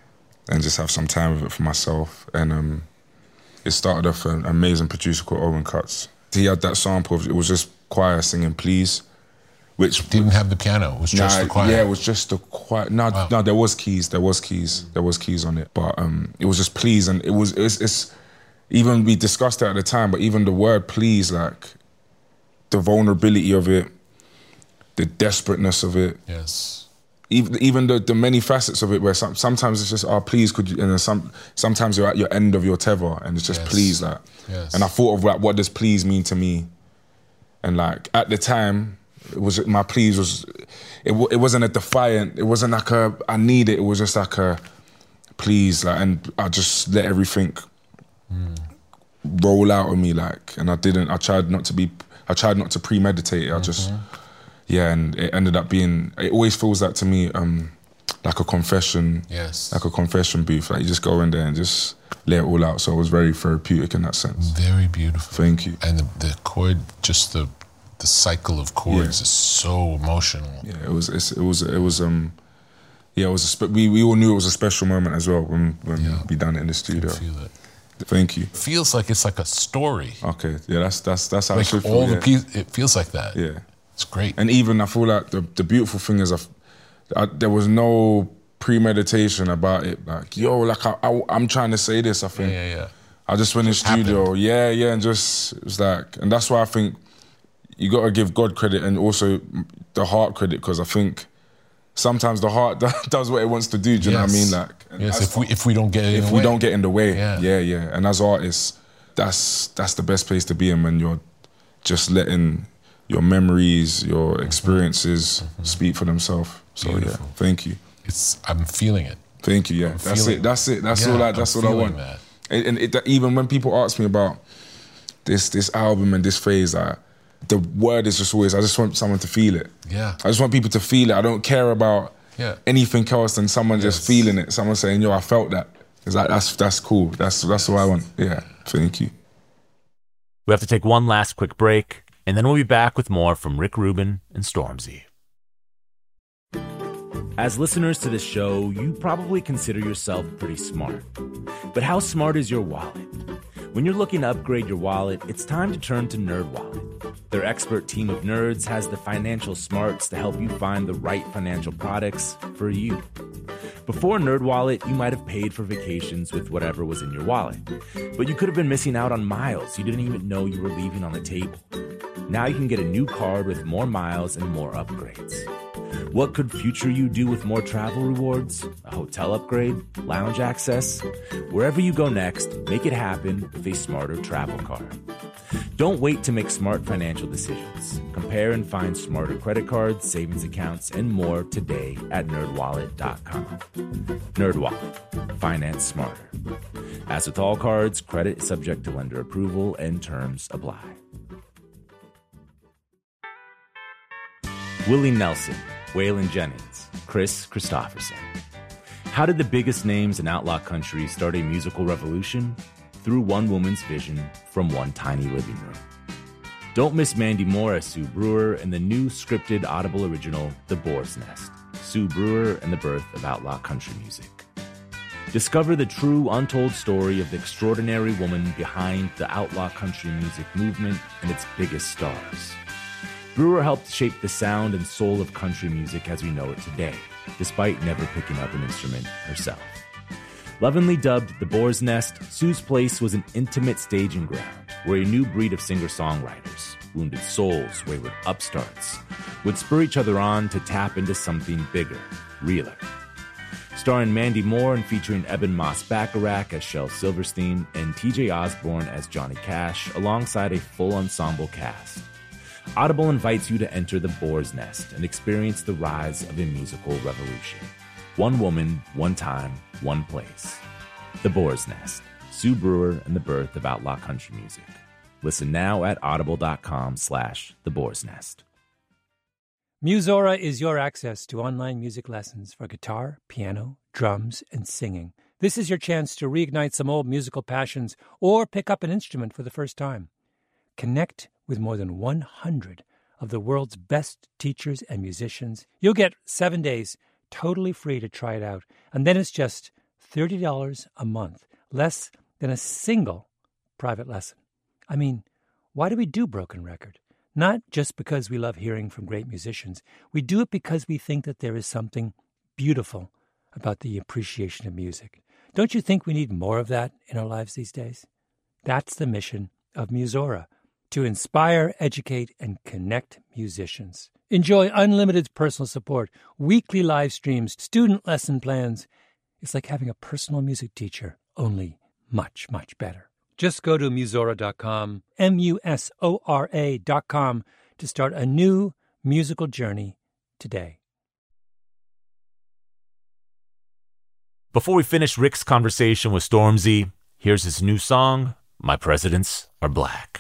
and just have some time with it for myself. And um, it started off an amazing producer called Owen Cuts. He had that sample of, it was just choir singing Please, which Didn't have the piano. It was just nah, the choir. Yeah, it was just the choir. No, Wow. no, there was keys. There was keys. There was keys on it, but um, it was just Please, and it was it's, it's even we discussed it at the time, but even the word Please, like the vulnerability of it, the desperateness of it. Yes. Even even the, the many facets of it, where some, sometimes it's just, oh, please, could you, and then some sometimes you're at your end of your tether, and it's just Yes. please, like. Yes. And I thought of like, what does please mean to me? And like at the time, it was my please was, it w- it wasn't a defiant, it wasn't like a I need it. It was just like a please, like, and I just let everything Mm. roll out of me, like, and I didn't. I tried not to be. I tried not to premeditate it. I just. Mm-hmm. Yeah, and it ended up being, it always feels like to me, um, like a confession, Yes. like a confession booth. Like you just go in there and just let it all out. So it was very therapeutic in that sense. Very beautiful. Thank you. And the, the chord, just the the cycle of chords Yeah. is so emotional. Yeah, it was, it's, it was, it was, um, yeah, it was, a spe- we, we all knew it was a special moment as well when, when Yeah. we done it in the studio. Feel it. Thank you. Feels like it's like a story. Okay, yeah, that's, that's, that's how Like it should feel. all yeah. the pieces, it feels like that. Yeah. It's great. And even I feel like the, the beautiful thing is I've, I, there was no premeditation about it. Like, yo, like I, I, I'm trying to say this, I yeah, think. yeah, yeah. I just went in the happened. studio, yeah, yeah, and just, it was like, and that's why I think you got to give God credit and also the heart credit, because I think sometimes the heart does what it wants to do, do you know what I Yes. mean? Like, and Yes, that's- if we if we don't get in if the we way. don't get in the way, Yeah. yeah, yeah. And as artists, that's that's the best place to be in, when you're just letting your memories, your experiences speak for themselves. So Beautiful. yeah, thank you, It's I'm feeling it. thank you. Yeah, that's feeling- it. That's it. That's Yeah, all. I, that's I'm all I feeling want. that. And, and it, even when people ask me about this this album and this phase, like, the word is just always, I just want someone to feel it. Yeah. I just want people to feel it. I don't care about Yeah. anything else than someone just Yes. feeling it. Someone saying, "Yo, I felt that." It's like that's that's cool. That's that's what I want. Yeah. Thank you. We have to take one last quick break, and then we'll be back with more from Rick Rubin and Stormzy. As listeners to this show, you probably consider yourself pretty smart. But how smart is your wallet? When you're looking to upgrade your wallet, it's time to turn to NerdWallet. Their expert team of nerds has the financial smarts to help you find the right financial products for you. Before NerdWallet, you might have paid for vacations with whatever was in your wallet, but you could have been missing out on miles you didn't even know you were leaving on the table. Now you can get a new card with more miles and more upgrades. What could future you do with more travel rewards? A hotel upgrade? Lounge access? Wherever you go next, make it happen with a smarter travel card. Don't wait to make smart financial decisions. Compare and find smarter credit cards, savings accounts, and more today at nerd wallet dot com. NerdWallet. Finance smarter. As with all cards, credit is subject to lender approval and terms apply. Willie Nelson, Waylon Jennings, Chris Christopherson. How did the biggest names in outlaw country start a musical revolution? Through one woman's vision from one tiny living room. Don't miss Mandy Moore as Sue Brewer in the new scripted Audible original, The Boar's Nest, Sue Brewer and the Birth of Outlaw Country Music. Discover the true, untold story of the extraordinary woman behind the outlaw country music movement and its biggest stars. Brewer helped shape the sound and soul of country music as we know it today, despite never picking up an instrument herself. Lovingly dubbed The Boar's Nest, Sue's place was an intimate staging ground where a new breed of singer-songwriters, wounded souls, wayward upstarts, would spur each other on to tap into something bigger, realer. Starring Mandy Moore and featuring Eben Moss-Bacharach as Shel Silverstein and T J Osborne as Johnny Cash, alongside a full ensemble cast. Audible invites you to enter The Boar's Nest and experience the rise of a musical revolution. One woman, one time, one place. The Boar's Nest, Sue Brewer and the Birth of Outlaw Country Music. Listen now at audible.com slash The Boar's Nest. Musora is your access to online music lessons for guitar, piano, drums, and singing. This is your chance to reignite some old musical passions or pick up an instrument for the first time. Connect with more than one hundred of the world's best teachers and musicians. You'll get seven days totally free to try it out. And then it's just thirty dollars a month, less than a single private lesson. I mean, why do we do Broken Record? Not just because we love hearing from great musicians. We do it because we think that there is something beautiful about the appreciation of music. Don't you think we need more of that in our lives these days? That's the mission of Musora, to inspire, educate, and connect musicians. Enjoy unlimited personal support, weekly live streams, student lesson plans. It's like having a personal music teacher, only much, much better. Just go to musora dot com, M U S O R A dot com, to start a new musical journey today. Before we finish Rick's conversation with Stormzy, here's his new song, My Presidents Are Black.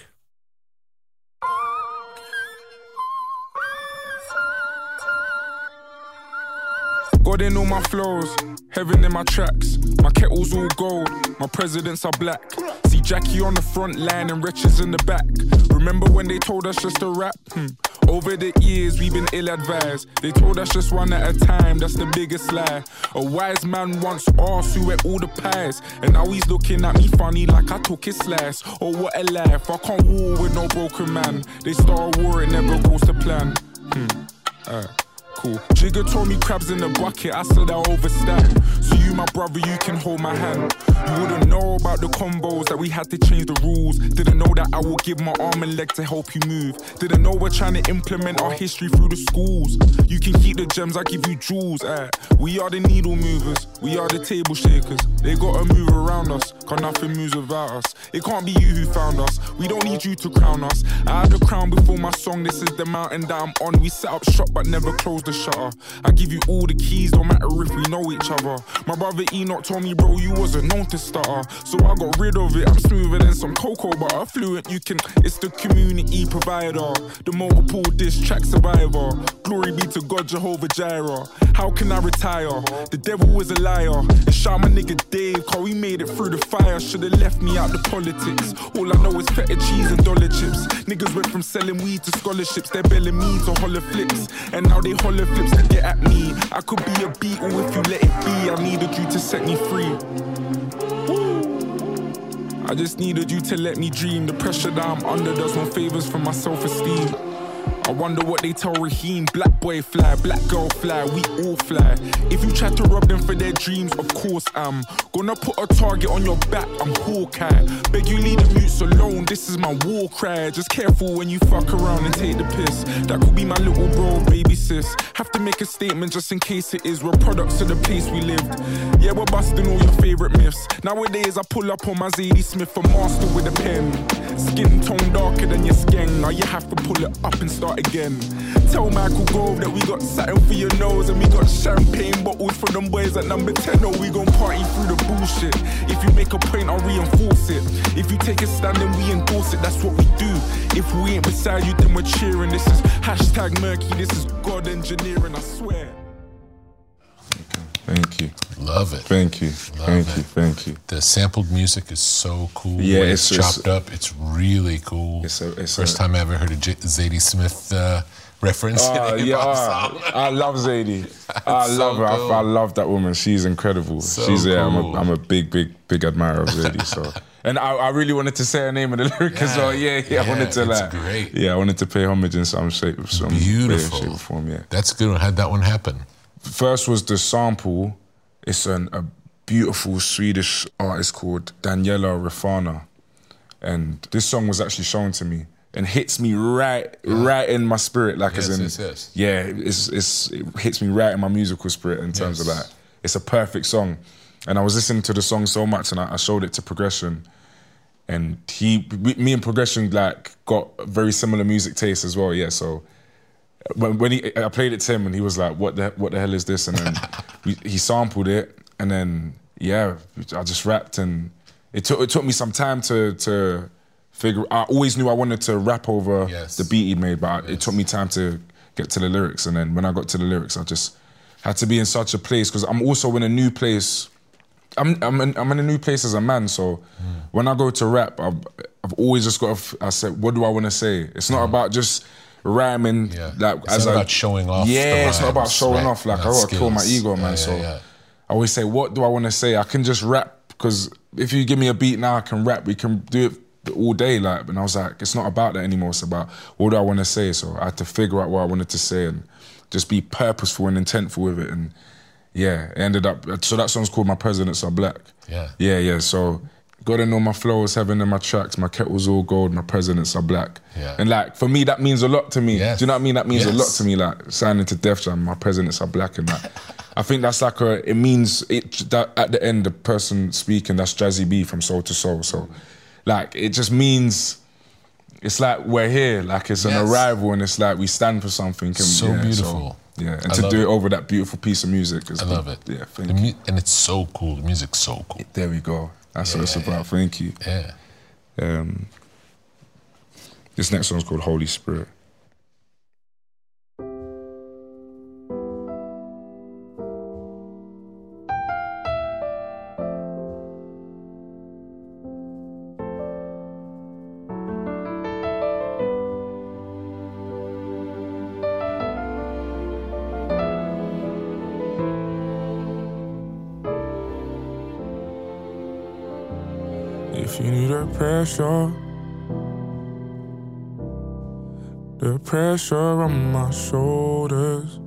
God in all my flows, heaven in my tracks. My kettle's all gold, my presidents are black. See Jackie on the front line and wretches in the back. Remember when they told us just to rap? Hmm. Over the years we've been ill-advised. They told us just one at a time, that's the biggest lie. A wise man once asked who ate all the pies, and now he's looking at me funny like I took his slice. Oh, what a life, I can't war with no broken man. They start a war, it never goes to plan. Hmm. Uh. Cool. Jigger told me crabs in the bucket, I said I overstand. So you, my brother, you can hold my hand. You wouldn't know about the combos that we had to change the rules. Didn't know that I would give my arm and leg to help you move. Didn't know we're trying to implement our history through the schools. You can keep the gems, I give you jewels. Eh. We are the needle movers, we are the table shakers. They gotta move around us, cause nothing moves without us. It can't be you who found us, we don't need you to crown us. I had a crown before my song, this is the mountain that I'm on. We set up shop but never closed the shutter. I give you all the keys, don't matter if we know each other. My brother Enoch told me, bro, you wasn't known to stutter. So I got rid of it, I'm smoother than some cocoa butter. Fluent, you can, it's the community provider. The multiple diss track survivor. Glory be to God, Jehovah Jireh. How can I retire? The devil was a liar. And shout my nigga Dave, cause we made it through the fire. Should've left me out the politics. All I know is feta cheese and dollar chips. Niggas went from selling weed to scholarships. They're belling me to holler flips. And now they holler flips to get at me. I could be a Beatle if you let it be. I needed you to set me free. Woo. I just needed you to let me dream. The pressure that I'm under does no favours for my self-esteem. I wonder what they tell Raheem. Black boy fly, black girl fly, we all fly. If you try to rob them for their dreams, of course I'm gonna put a target on your back, I'm Hawkeye. Beg you leave the mutes alone, this is my war cry. Just careful when you fuck around and take the piss. That could be my little bro, baby sis. Have to make a statement just in case it is. We're products of the place we lived. Yeah, we're busting all your favourite myths. Nowadays I pull up on my Zadie Smith, a master with a pen. Skin tone darker than your skin. Now you have to pull it up and start again. Tell Michael Gove that we got satin for your nose and we got champagne bottles for them boys at number ten. Oh, we gon' party through the bullshit. If you make a point, I'll reinforce it. If you take a stand, then we endorse it. That's what we do. If we ain't beside you, then we're cheering. This is hashtag murky. This is God engineering, I swear. Thank you. Love it. Thank you. Love Thank it. you. Thank you. The sampled music is so cool. Yeah, When it's- it's, it's- chopped up. It's really cool. It's a- it's First a- time I ever heard a J- Zadie Smith uh, reference. in Oh, a yeah, hip-hop oh, song. I love Zadie. I so love her. cool. I, I love that woman. She's incredible. So She's yeah. I'm cool. a, I'm a big, big, big admirer of Zadie. So, and I, I really wanted to say her name in the lyric as Yeah, well. Yeah, yeah. I yeah, wanted to it's like, great. yeah, I wanted to pay homage in some shape, some way, Beautiful. shape, or form. Yeah. That's good. How'd that one happen? First was the sample. It's an, a beautiful Swedish artist called Daniela Rafana, and this song was actually shown to me and hits me right, right in my spirit. Like Yes, as in, yes, yes. yeah, it's, it's it hits me right in my musical spirit in terms of Yes. that. It's a perfect song, and I was listening to the song so much, and I, I showed it to Progression, and he, me and Progression like got very similar music tastes as well. Yeah, so. When, when he, I played it to him and he was like, "What the what the hell is this?" And then we, he sampled it, and then yeah, I just rapped, and it took it took me some time to to figure. I always knew I wanted to rap over Yes. the beat he made, but Yes. it took me time to get to the lyrics. And then when I got to the lyrics, I just had to be in such a place because I'm also in a new place. I'm I'm in, I'm in a new place as a man, so when I go to rap, I've, I've always just got. To, I said, what do I want to say? It's not about just rhyming. Yeah. Like It's as not I, about showing off Yeah, the it's not about rhymes, showing right. off. Like I Not gotta kill my skills. ego, man. Yeah, yeah, so yeah. I always say, what do I want to say? I can just rap because if you give me a beat now, I can rap. We can do it all day. Like, and I was like, it's not about that anymore. It's about what do I want to say. So I had to figure out what I wanted to say and just be purposeful and intentful with it. And yeah, it ended up. So that song's called "My Presidents Are Black." Yeah. Yeah, yeah. So gotta know my flows, heaven in my tracks, my kettle's all gold, my presidents are black. Yeah. And like for me, that means a lot to me. Yes. Do you know what I mean? That means a lot Yes. to me. Like signing to Def Jam, my presidents are black, and that. I think that's like a. It means it that at the end, the person speaking, that's Jazzy B from Soul to Soul. So, like it just means. It's like we're here, like it's an Yes. arrival, and it's like we stand for something. And, So yeah, beautiful. yeah, and I to love do it it. over that beautiful piece of music. Is I love it. Yeah, thank The you. mu- and it's so cool. The music's so cool. There we go. That's Yeah, what it's yeah, about. Thank you. Yeah. Um, this next one's called Holy Spirit. If you need the pressure, the pressure on my shoulders.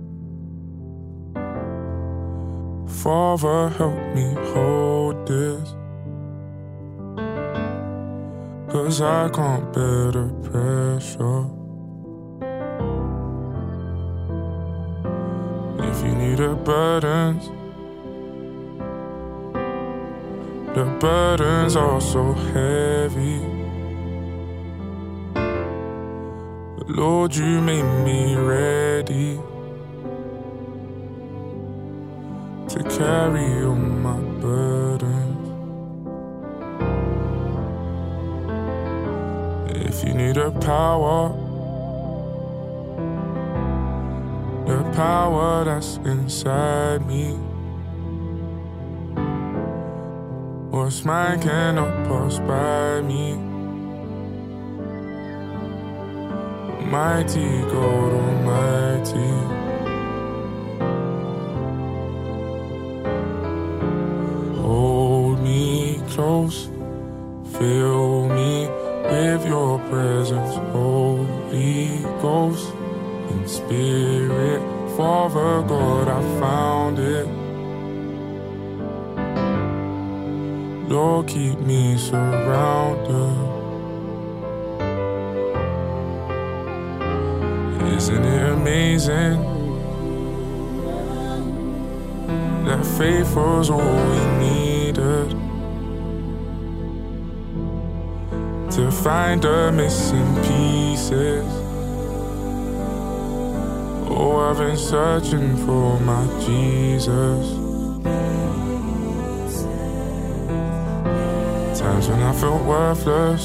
Father, help me hold this, 'cause I can't bear the pressure. If you need the burdens, the burdens are so heavy. But Lord, you made me ready to carry all my burdens. If you need a power, the power that's inside me, what's mine cannot pass by me. Mighty God Almighty, hold me close Fill me with your presence, Holy Ghost. In spirit, Father God, I found it. Lord, keep me surrounded. Isn't it amazing that faith was all we needed to find the missing pieces? Oh, I've been searching for my Jesus. Times when I felt worthless,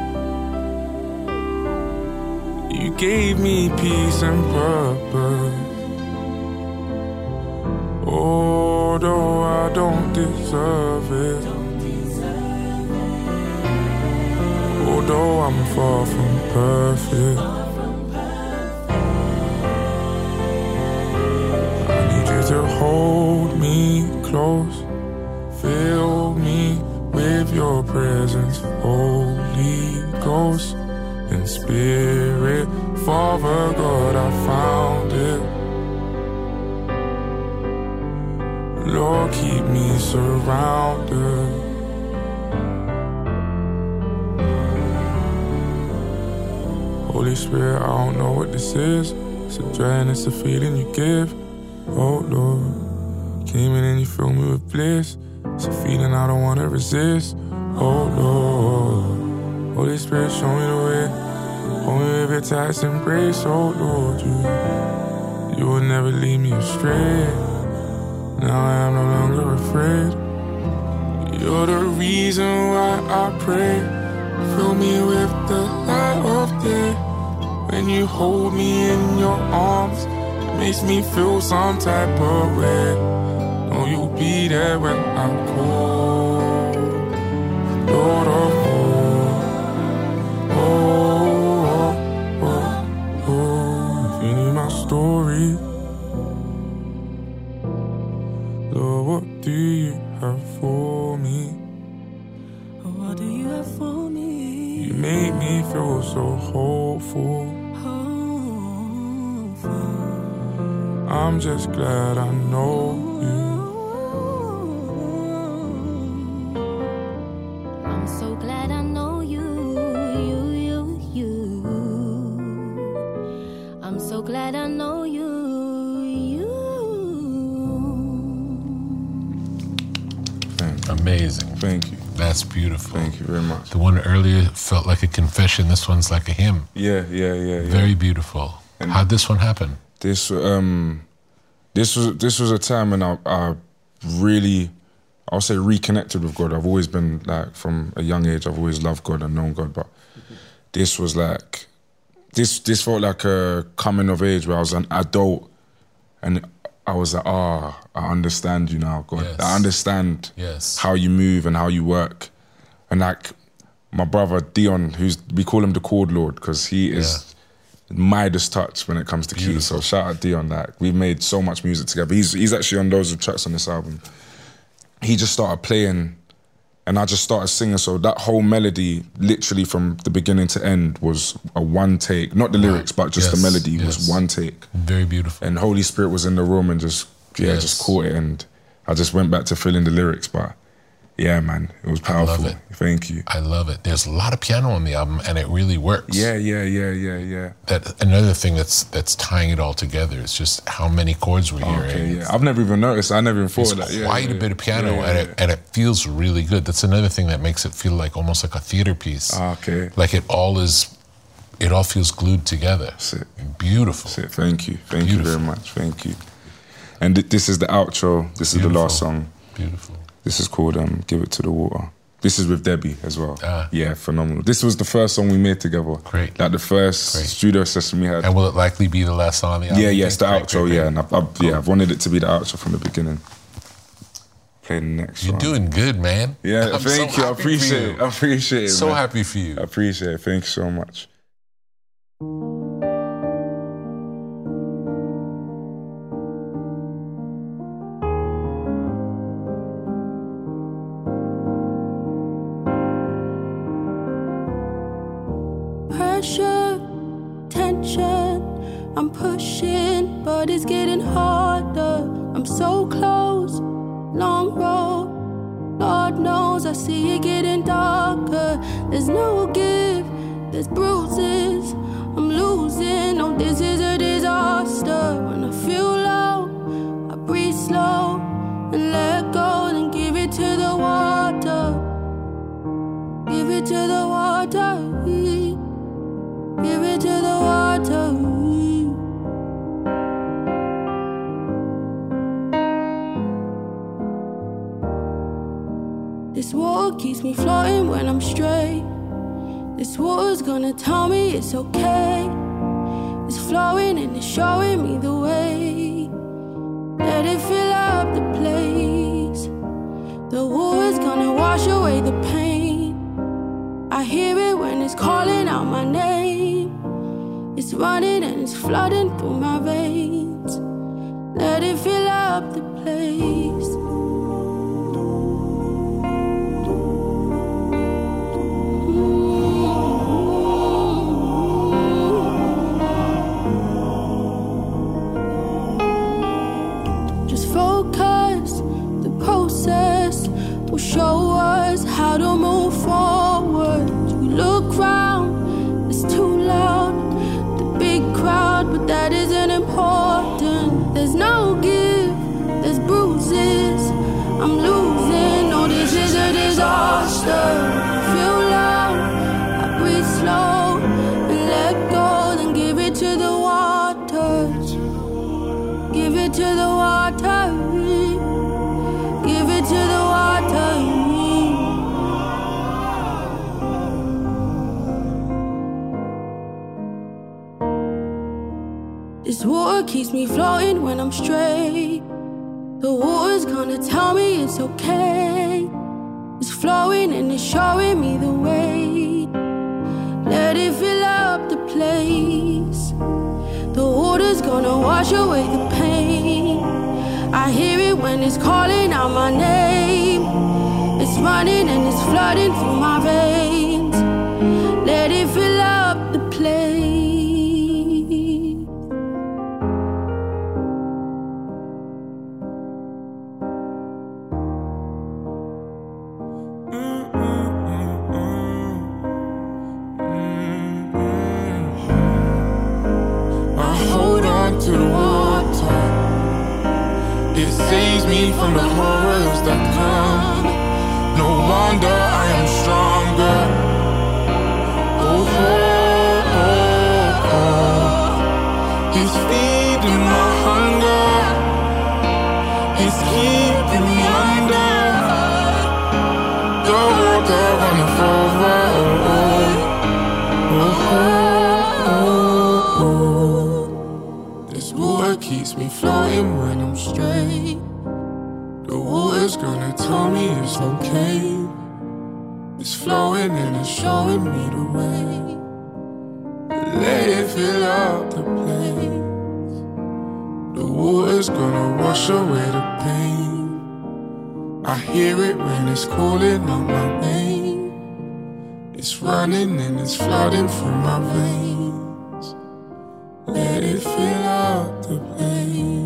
you gave me peace and purpose. Although I don't deserve it, although I'm far from perfect, I need you to hold me close. Fill me with your presence, Holy Ghost. In spirit, Father God, I found it. Lord, keep me surrounded. Holy Spirit, I don't know what this is. It's a joy and it's a feeling you give. Oh Lord, came in and you fill me with bliss. It's a feeling I don't wanna resist. Oh Lord, Holy Spirit, show me the way. Hold me with your tight embrace. Oh Lord, you, you will never lead me astray. Now I am no longer afraid. You're the reason why I pray. Fill me with the light of day. When you hold me in your arms, it makes me feel some type of way. Know you'll be there when I'm cold. Lord of hosts, oh, oh, oh, oh. If you need my story, Lord, what do you have for me? What do you have for me? You make me feel so hopeful. I'm just glad I know you. I'm so glad I know you, you, you, you. I'm so glad I know you, you. Thank you. Amazing. Thank you. That's beautiful. Thank you very much. The one earlier felt like a confession. This one's like a hymn. Yeah, yeah, yeah, yeah. Very beautiful. And how'd this one happen? This um, this was this was a time when I, I really, I'll say, reconnected with God. I've always been like, from a young age, I've always loved God and known God, but this was like, this this felt like a coming of age where I was an adult, and I was like, ah, oh, I understand you now, God. Yes. I understand Yes. how you move and how you work, and like my brother Dion, who's we call him the chord lord because he is. Yeah. Midas touch when it comes to keys. So shout out Dion, like we've made so much music together. He's he's actually on those tracks on this album. He just started playing and I just started singing. So that whole melody, literally from the beginning to end, was a one take. Not the lyrics, but just Yes, the melody yes. was one take. Very beautiful. And Holy Spirit was in the room and just yeah, Yes. just caught it, and I just went back to filling the lyrics. But yeah, man, it was powerful. it. Thank you. I love it. There's a lot of piano on the album, and it really works. Yeah, yeah, yeah, yeah, yeah. That another thing that's that's tying it all together is just how many chords we're hearing. Okay, yeah. I've never even noticed. I never even thought It's of that. Yeah, quite yeah, a bit of piano, yeah, yeah, and yeah. it and it feels really good. That's another thing that makes it feel like almost like a theater piece. Ah, okay. Like it all is, it all feels glued together. Sick. Beautiful. Sick. Thank you. Thank Beautiful. you very much. Thank you. And th- this is the outro. This is the Beautiful. last song. Beautiful. This is called um, Give It to the Water. This is with Debbie as well. Ah. Yeah, phenomenal. This was the first song we made together. Great. Like the first Great. studio session we had. And will it likely be the last song on the album? yeah, you yeah, it's the think? outro, Great, great, yeah. great. And I've, I've, yeah, I've wanted it to be the outro from the beginning. Play the next You're one. doing good, man. Yeah, I'm thank so you. I happy for appreciate you. it. I appreciate it, So man. happy for you. I appreciate it. Thank you so much. pressure, tension. I'm pushing, but it's getting harder. I'm so close, long road. Lord knows I see it getting darker. There's no give, there's bruises. I'm losing, oh this is a disaster. When I feel low, I breathe slow and let go, then give it to the water. Give it to the water. Give it to the water. This water keeps me floating when I'm straight. This water's gonna tell me it's okay. It's flowing and it's showing me the way. Let it fill up the place. The water's gonna wash away the pain. I hear it when it's calling out my name. It's running and it's flooding through my veins. Let it fill up the place. Show us how to move forward. You look round, it's too loud. The big crowd, but that isn't important. There's no give, there's bruises. I'm losing, oh this is a disaster. Feel loud, I breathe slow and let go, then give it to the water. Give it to the water. Give it to the water. This water keeps me floating when I'm straight. The water's gonna tell me it's okay. It's flowing and it's showing me the way. Let it fill up the place. The water's gonna wash away the pain. I hear it when it's calling out my name. It's running and it's flooding through my veins. Let it fill up the place. I hold on to the water. It saves me from the horrors that come. No wonder I am stronger. Oh, oh, oh, oh. It's feeding my hunger. It's keeping me under. The water running over. Oh, oh, oh, oh. This water keeps me floating when I'm straight. The water's gonna tell me it's okay. It's flowing and it's showing me the way. Let it fill up the place. The water's gonna wash away the pain. I hear it when it's calling out my name. It's running and it's flooding through my veins. Let it fill up the place.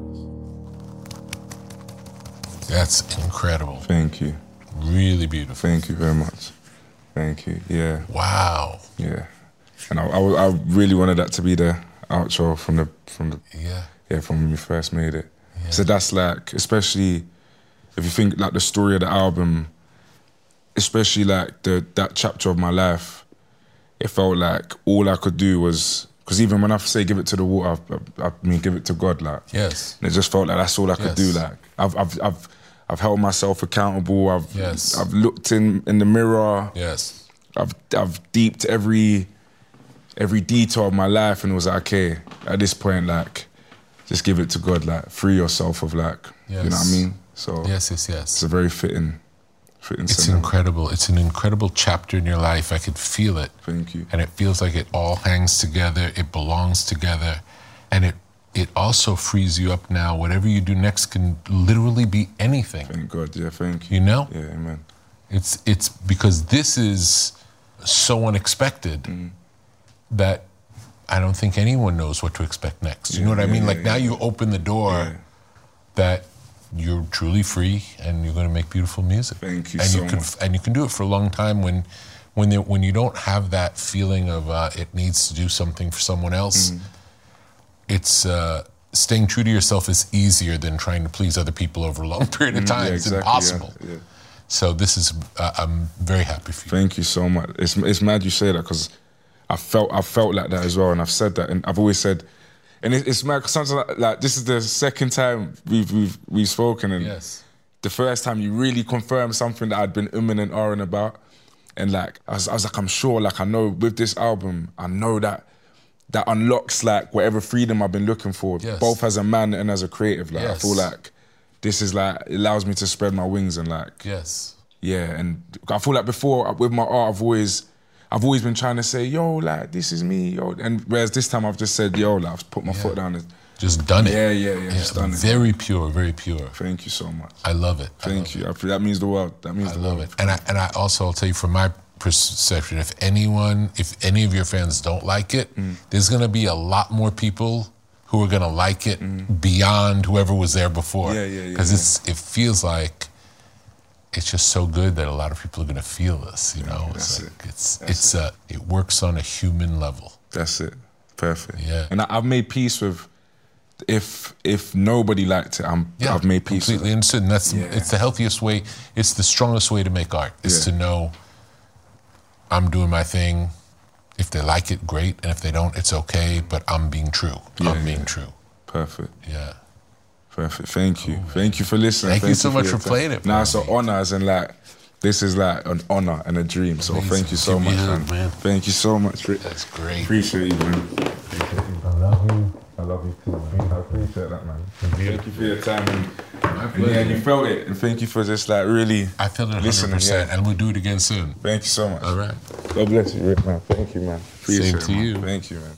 That's incredible. Thank you. Really beautiful. Thank you very much. Thank you. Yeah. Wow. Yeah. And I, I, I really wanted that to be the outro from the from the Yeah. yeah from when we first made it. Yeah. So that's like, especially if you think like the story of the album, especially like the that chapter of my life, it felt like all I could do was, because even when I say give it to the water, I, I mean give it to God, like. Yes. And it just felt like that's all I could Yes. do. Like I've I've I've I've held myself accountable. I've Yes. I've looked in in the mirror. Yes. I've I've deeped every every detail of my life, and it was like, okay, at this point, like, just give it to God, like, free yourself of like, Yes. you know what I mean? So Yes, yes, it's yes. a very fitting, fitting. It's sentiment. incredible. It's an incredible chapter in your life. I could feel it. Thank you. And it feels like it all hangs together. It belongs together. And it it also frees you up now. Whatever you do next can literally be anything. Thank God. Yeah, thank you. You know? Yeah, amen. It's it's because this is so unexpected. Mm. that I don't think anyone knows what to expect next. You Yeah, know what I yeah, mean? yeah, Like yeah. now you open the door Yeah. that you're truly free and you're going to make beautiful music. Thank you and so you can, much. And you can do it for a long time when, when, there, when you don't have that feeling of uh, it needs to do something for someone else. Mm-hmm. It's uh, staying true to yourself is easier than trying to please other people over a long period of Mm, time. yeah, it's exactly, impossible. yeah, yeah. So this is, uh, I'm very happy for you. Thank you so much. It's it's mad you say that because I felt I felt like that as well, and I've said that, and I've always said, and it, it's mad 'cause sometimes like, like this is the second time we've we've we've spoken, and Yes. the first time you really confirmed something that I'd been umming and ahhing about, and like I was, I was like I'm sure, like I know with this album, I know that that unlocks like whatever freedom I've been looking for, Yes. both as a man and as a creative. Like I Yes. feel like this is like it allows me to spread my wings and like. Yes. Yeah, and I feel like before with my art, I've always, I've always been trying to say, yo, like this is me, yo. And whereas this time I've just said, yo, like I've put my foot down. And, Just done it. yeah, yeah, yeah, just done it. Very pure, very pure. Thank you so much. I love it. I Thank love you. I, that means the world. That means I the love world. it. And I and I also will tell you from my perception, if anyone, if any of your fans don't like it, Mm. there's gonna be a lot more people who are gonna like it beyond whoever was there before. Mm. Yeah, yeah, yeah, Because yeah. it's it feels like it's just so good that a lot of people are gonna feel this. You know, it's that's like it. it's That's it's uh it works on a human level. That's it. Perfect. Yeah. And I, I've made peace with. If if nobody liked it, I'm, Yeah, I've made peace with completely it. understood. And that's Yeah. it's the healthiest way. It's the strongest way to make art. Is Yeah. to know I'm doing my thing. If they like it, great, and if they don't, it's okay. But I'm being true. Yeah, I'm being yeah. true. Perfect. Yeah. Perfect. Thank you. Thank you for listening. Thank you so much your for time. playing it for Nah, it's an me. honor, as in like, this is like an honor and a dream. So Amazing. thank you so Give me much, a man. hug, man. Thank you so much, Rick. That's great. Appreciate you, man. I love you. I love you too, man. I appreciate that, man. Thank you for your time. And, and yeah, you felt it. And thank you for just like really I feel it one hundred listening. percent, Yeah. and we'll do it again soon. Thank you so much. All right. God bless you, Rick, man. Thank you, man. Appreciate Same it, to man. you. Thank you, man.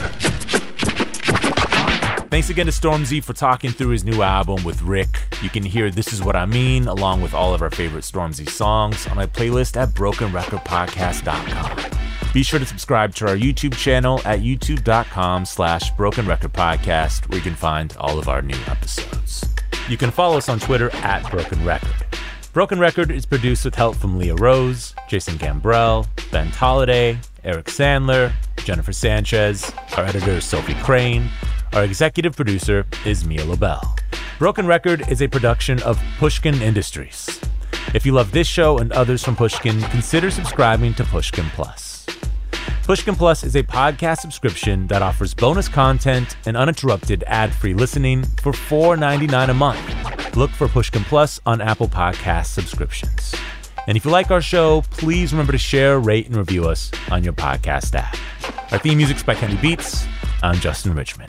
Thanks again to Stormzy for talking through his new album with Rick. You can hear This Is What I Mean along with all of our favorite Stormzy songs on my playlist at broken record podcast dot com. Be sure to subscribe to our YouTube channel at youtube.com slash broken record podcast, where you can find all of our new episodes. You can follow us on Twitter at Broken Record. Broken Record is produced with help from Leah Rose, Jason Gambrell, Ben Tolliday, Eric Sandler, Jennifer Sanchez. Our editor is Sophie Crane. Our executive producer is Mia Lobel. Broken Record is a production of Pushkin Industries. If you love this show and others from Pushkin, consider subscribing to Pushkin Plus. Pushkin Plus is a podcast subscription that offers bonus content and uninterrupted ad-free listening for four dollars and ninety-nine cents a month. Look for Pushkin Plus on Apple Podcast subscriptions. And if you like our show, please remember to share, rate, and review us on your podcast app. Our theme music's by Kenny Beats. I'm Justin Richmond.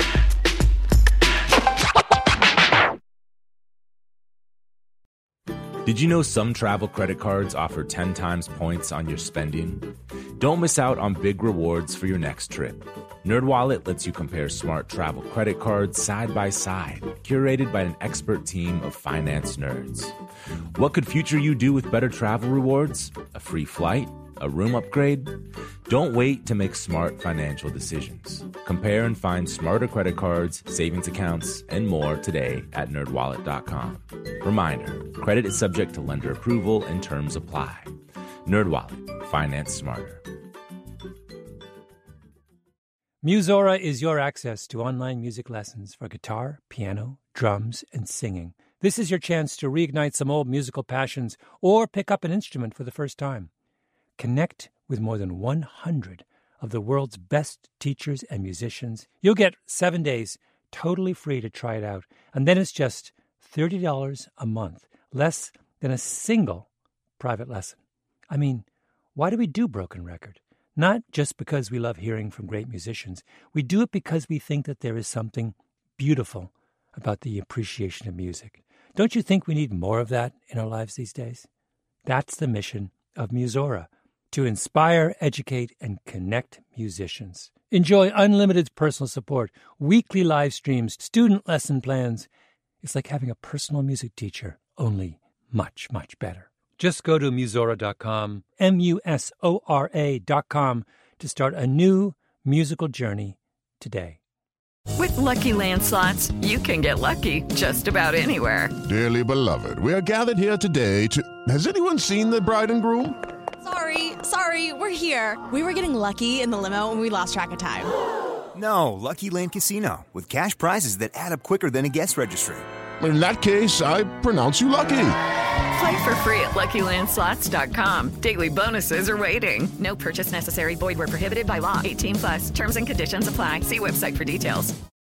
Did you know some travel credit cards offer ten times points on your spending? Don't miss out on big rewards for your next trip. NerdWallet lets you compare smart travel credit cards side by side, curated by an expert team of finance nerds. What could future you do with better travel rewards? A free flight? A room upgrade? Don't wait to make smart financial decisions. Compare and find smarter credit cards, savings accounts, and more today at nerd wallet dot com. Reminder, credit is subject to lender approval and terms apply. NerdWallet, finance smarter. Musora is your access to online music lessons for guitar, piano, drums, and singing. This is your chance to reignite some old musical passions or pick up an instrument for the first time. Connect with more than one hundred of the world's best teachers and musicians. You'll get seven days totally free to try it out, and then it's just thirty dollars a month, less than a single private lesson. I mean, why do we do Broken Record? Not just because we love hearing from great musicians. We do it because we think that there is something beautiful about the appreciation of music. Don't you think we need more of that in our lives these days? That's the mission of Musora, to inspire, educate, and connect musicians. Enjoy unlimited personal support, weekly live streams, student lesson plans. It's like having a personal music teacher, only much, much better. Just go to musora dot com, M U S O R A dot com, to start a new musical journey today. With Lucky Land Slots, you can get lucky just about anywhere. Dearly beloved, we are gathered here today to... Has anyone seen the bride and groom? Sorry, sorry, we're here. We were getting lucky in the limo and we lost track of time. No, Lucky Land Casino, with cash prizes that add up quicker than a guest registry. In that case, I pronounce you lucky. Play for free at Lucky Land Slots dot com. Daily bonuses are waiting. No purchase necessary. Void where prohibited by law. eighteen plus. Terms and conditions apply. See website for details.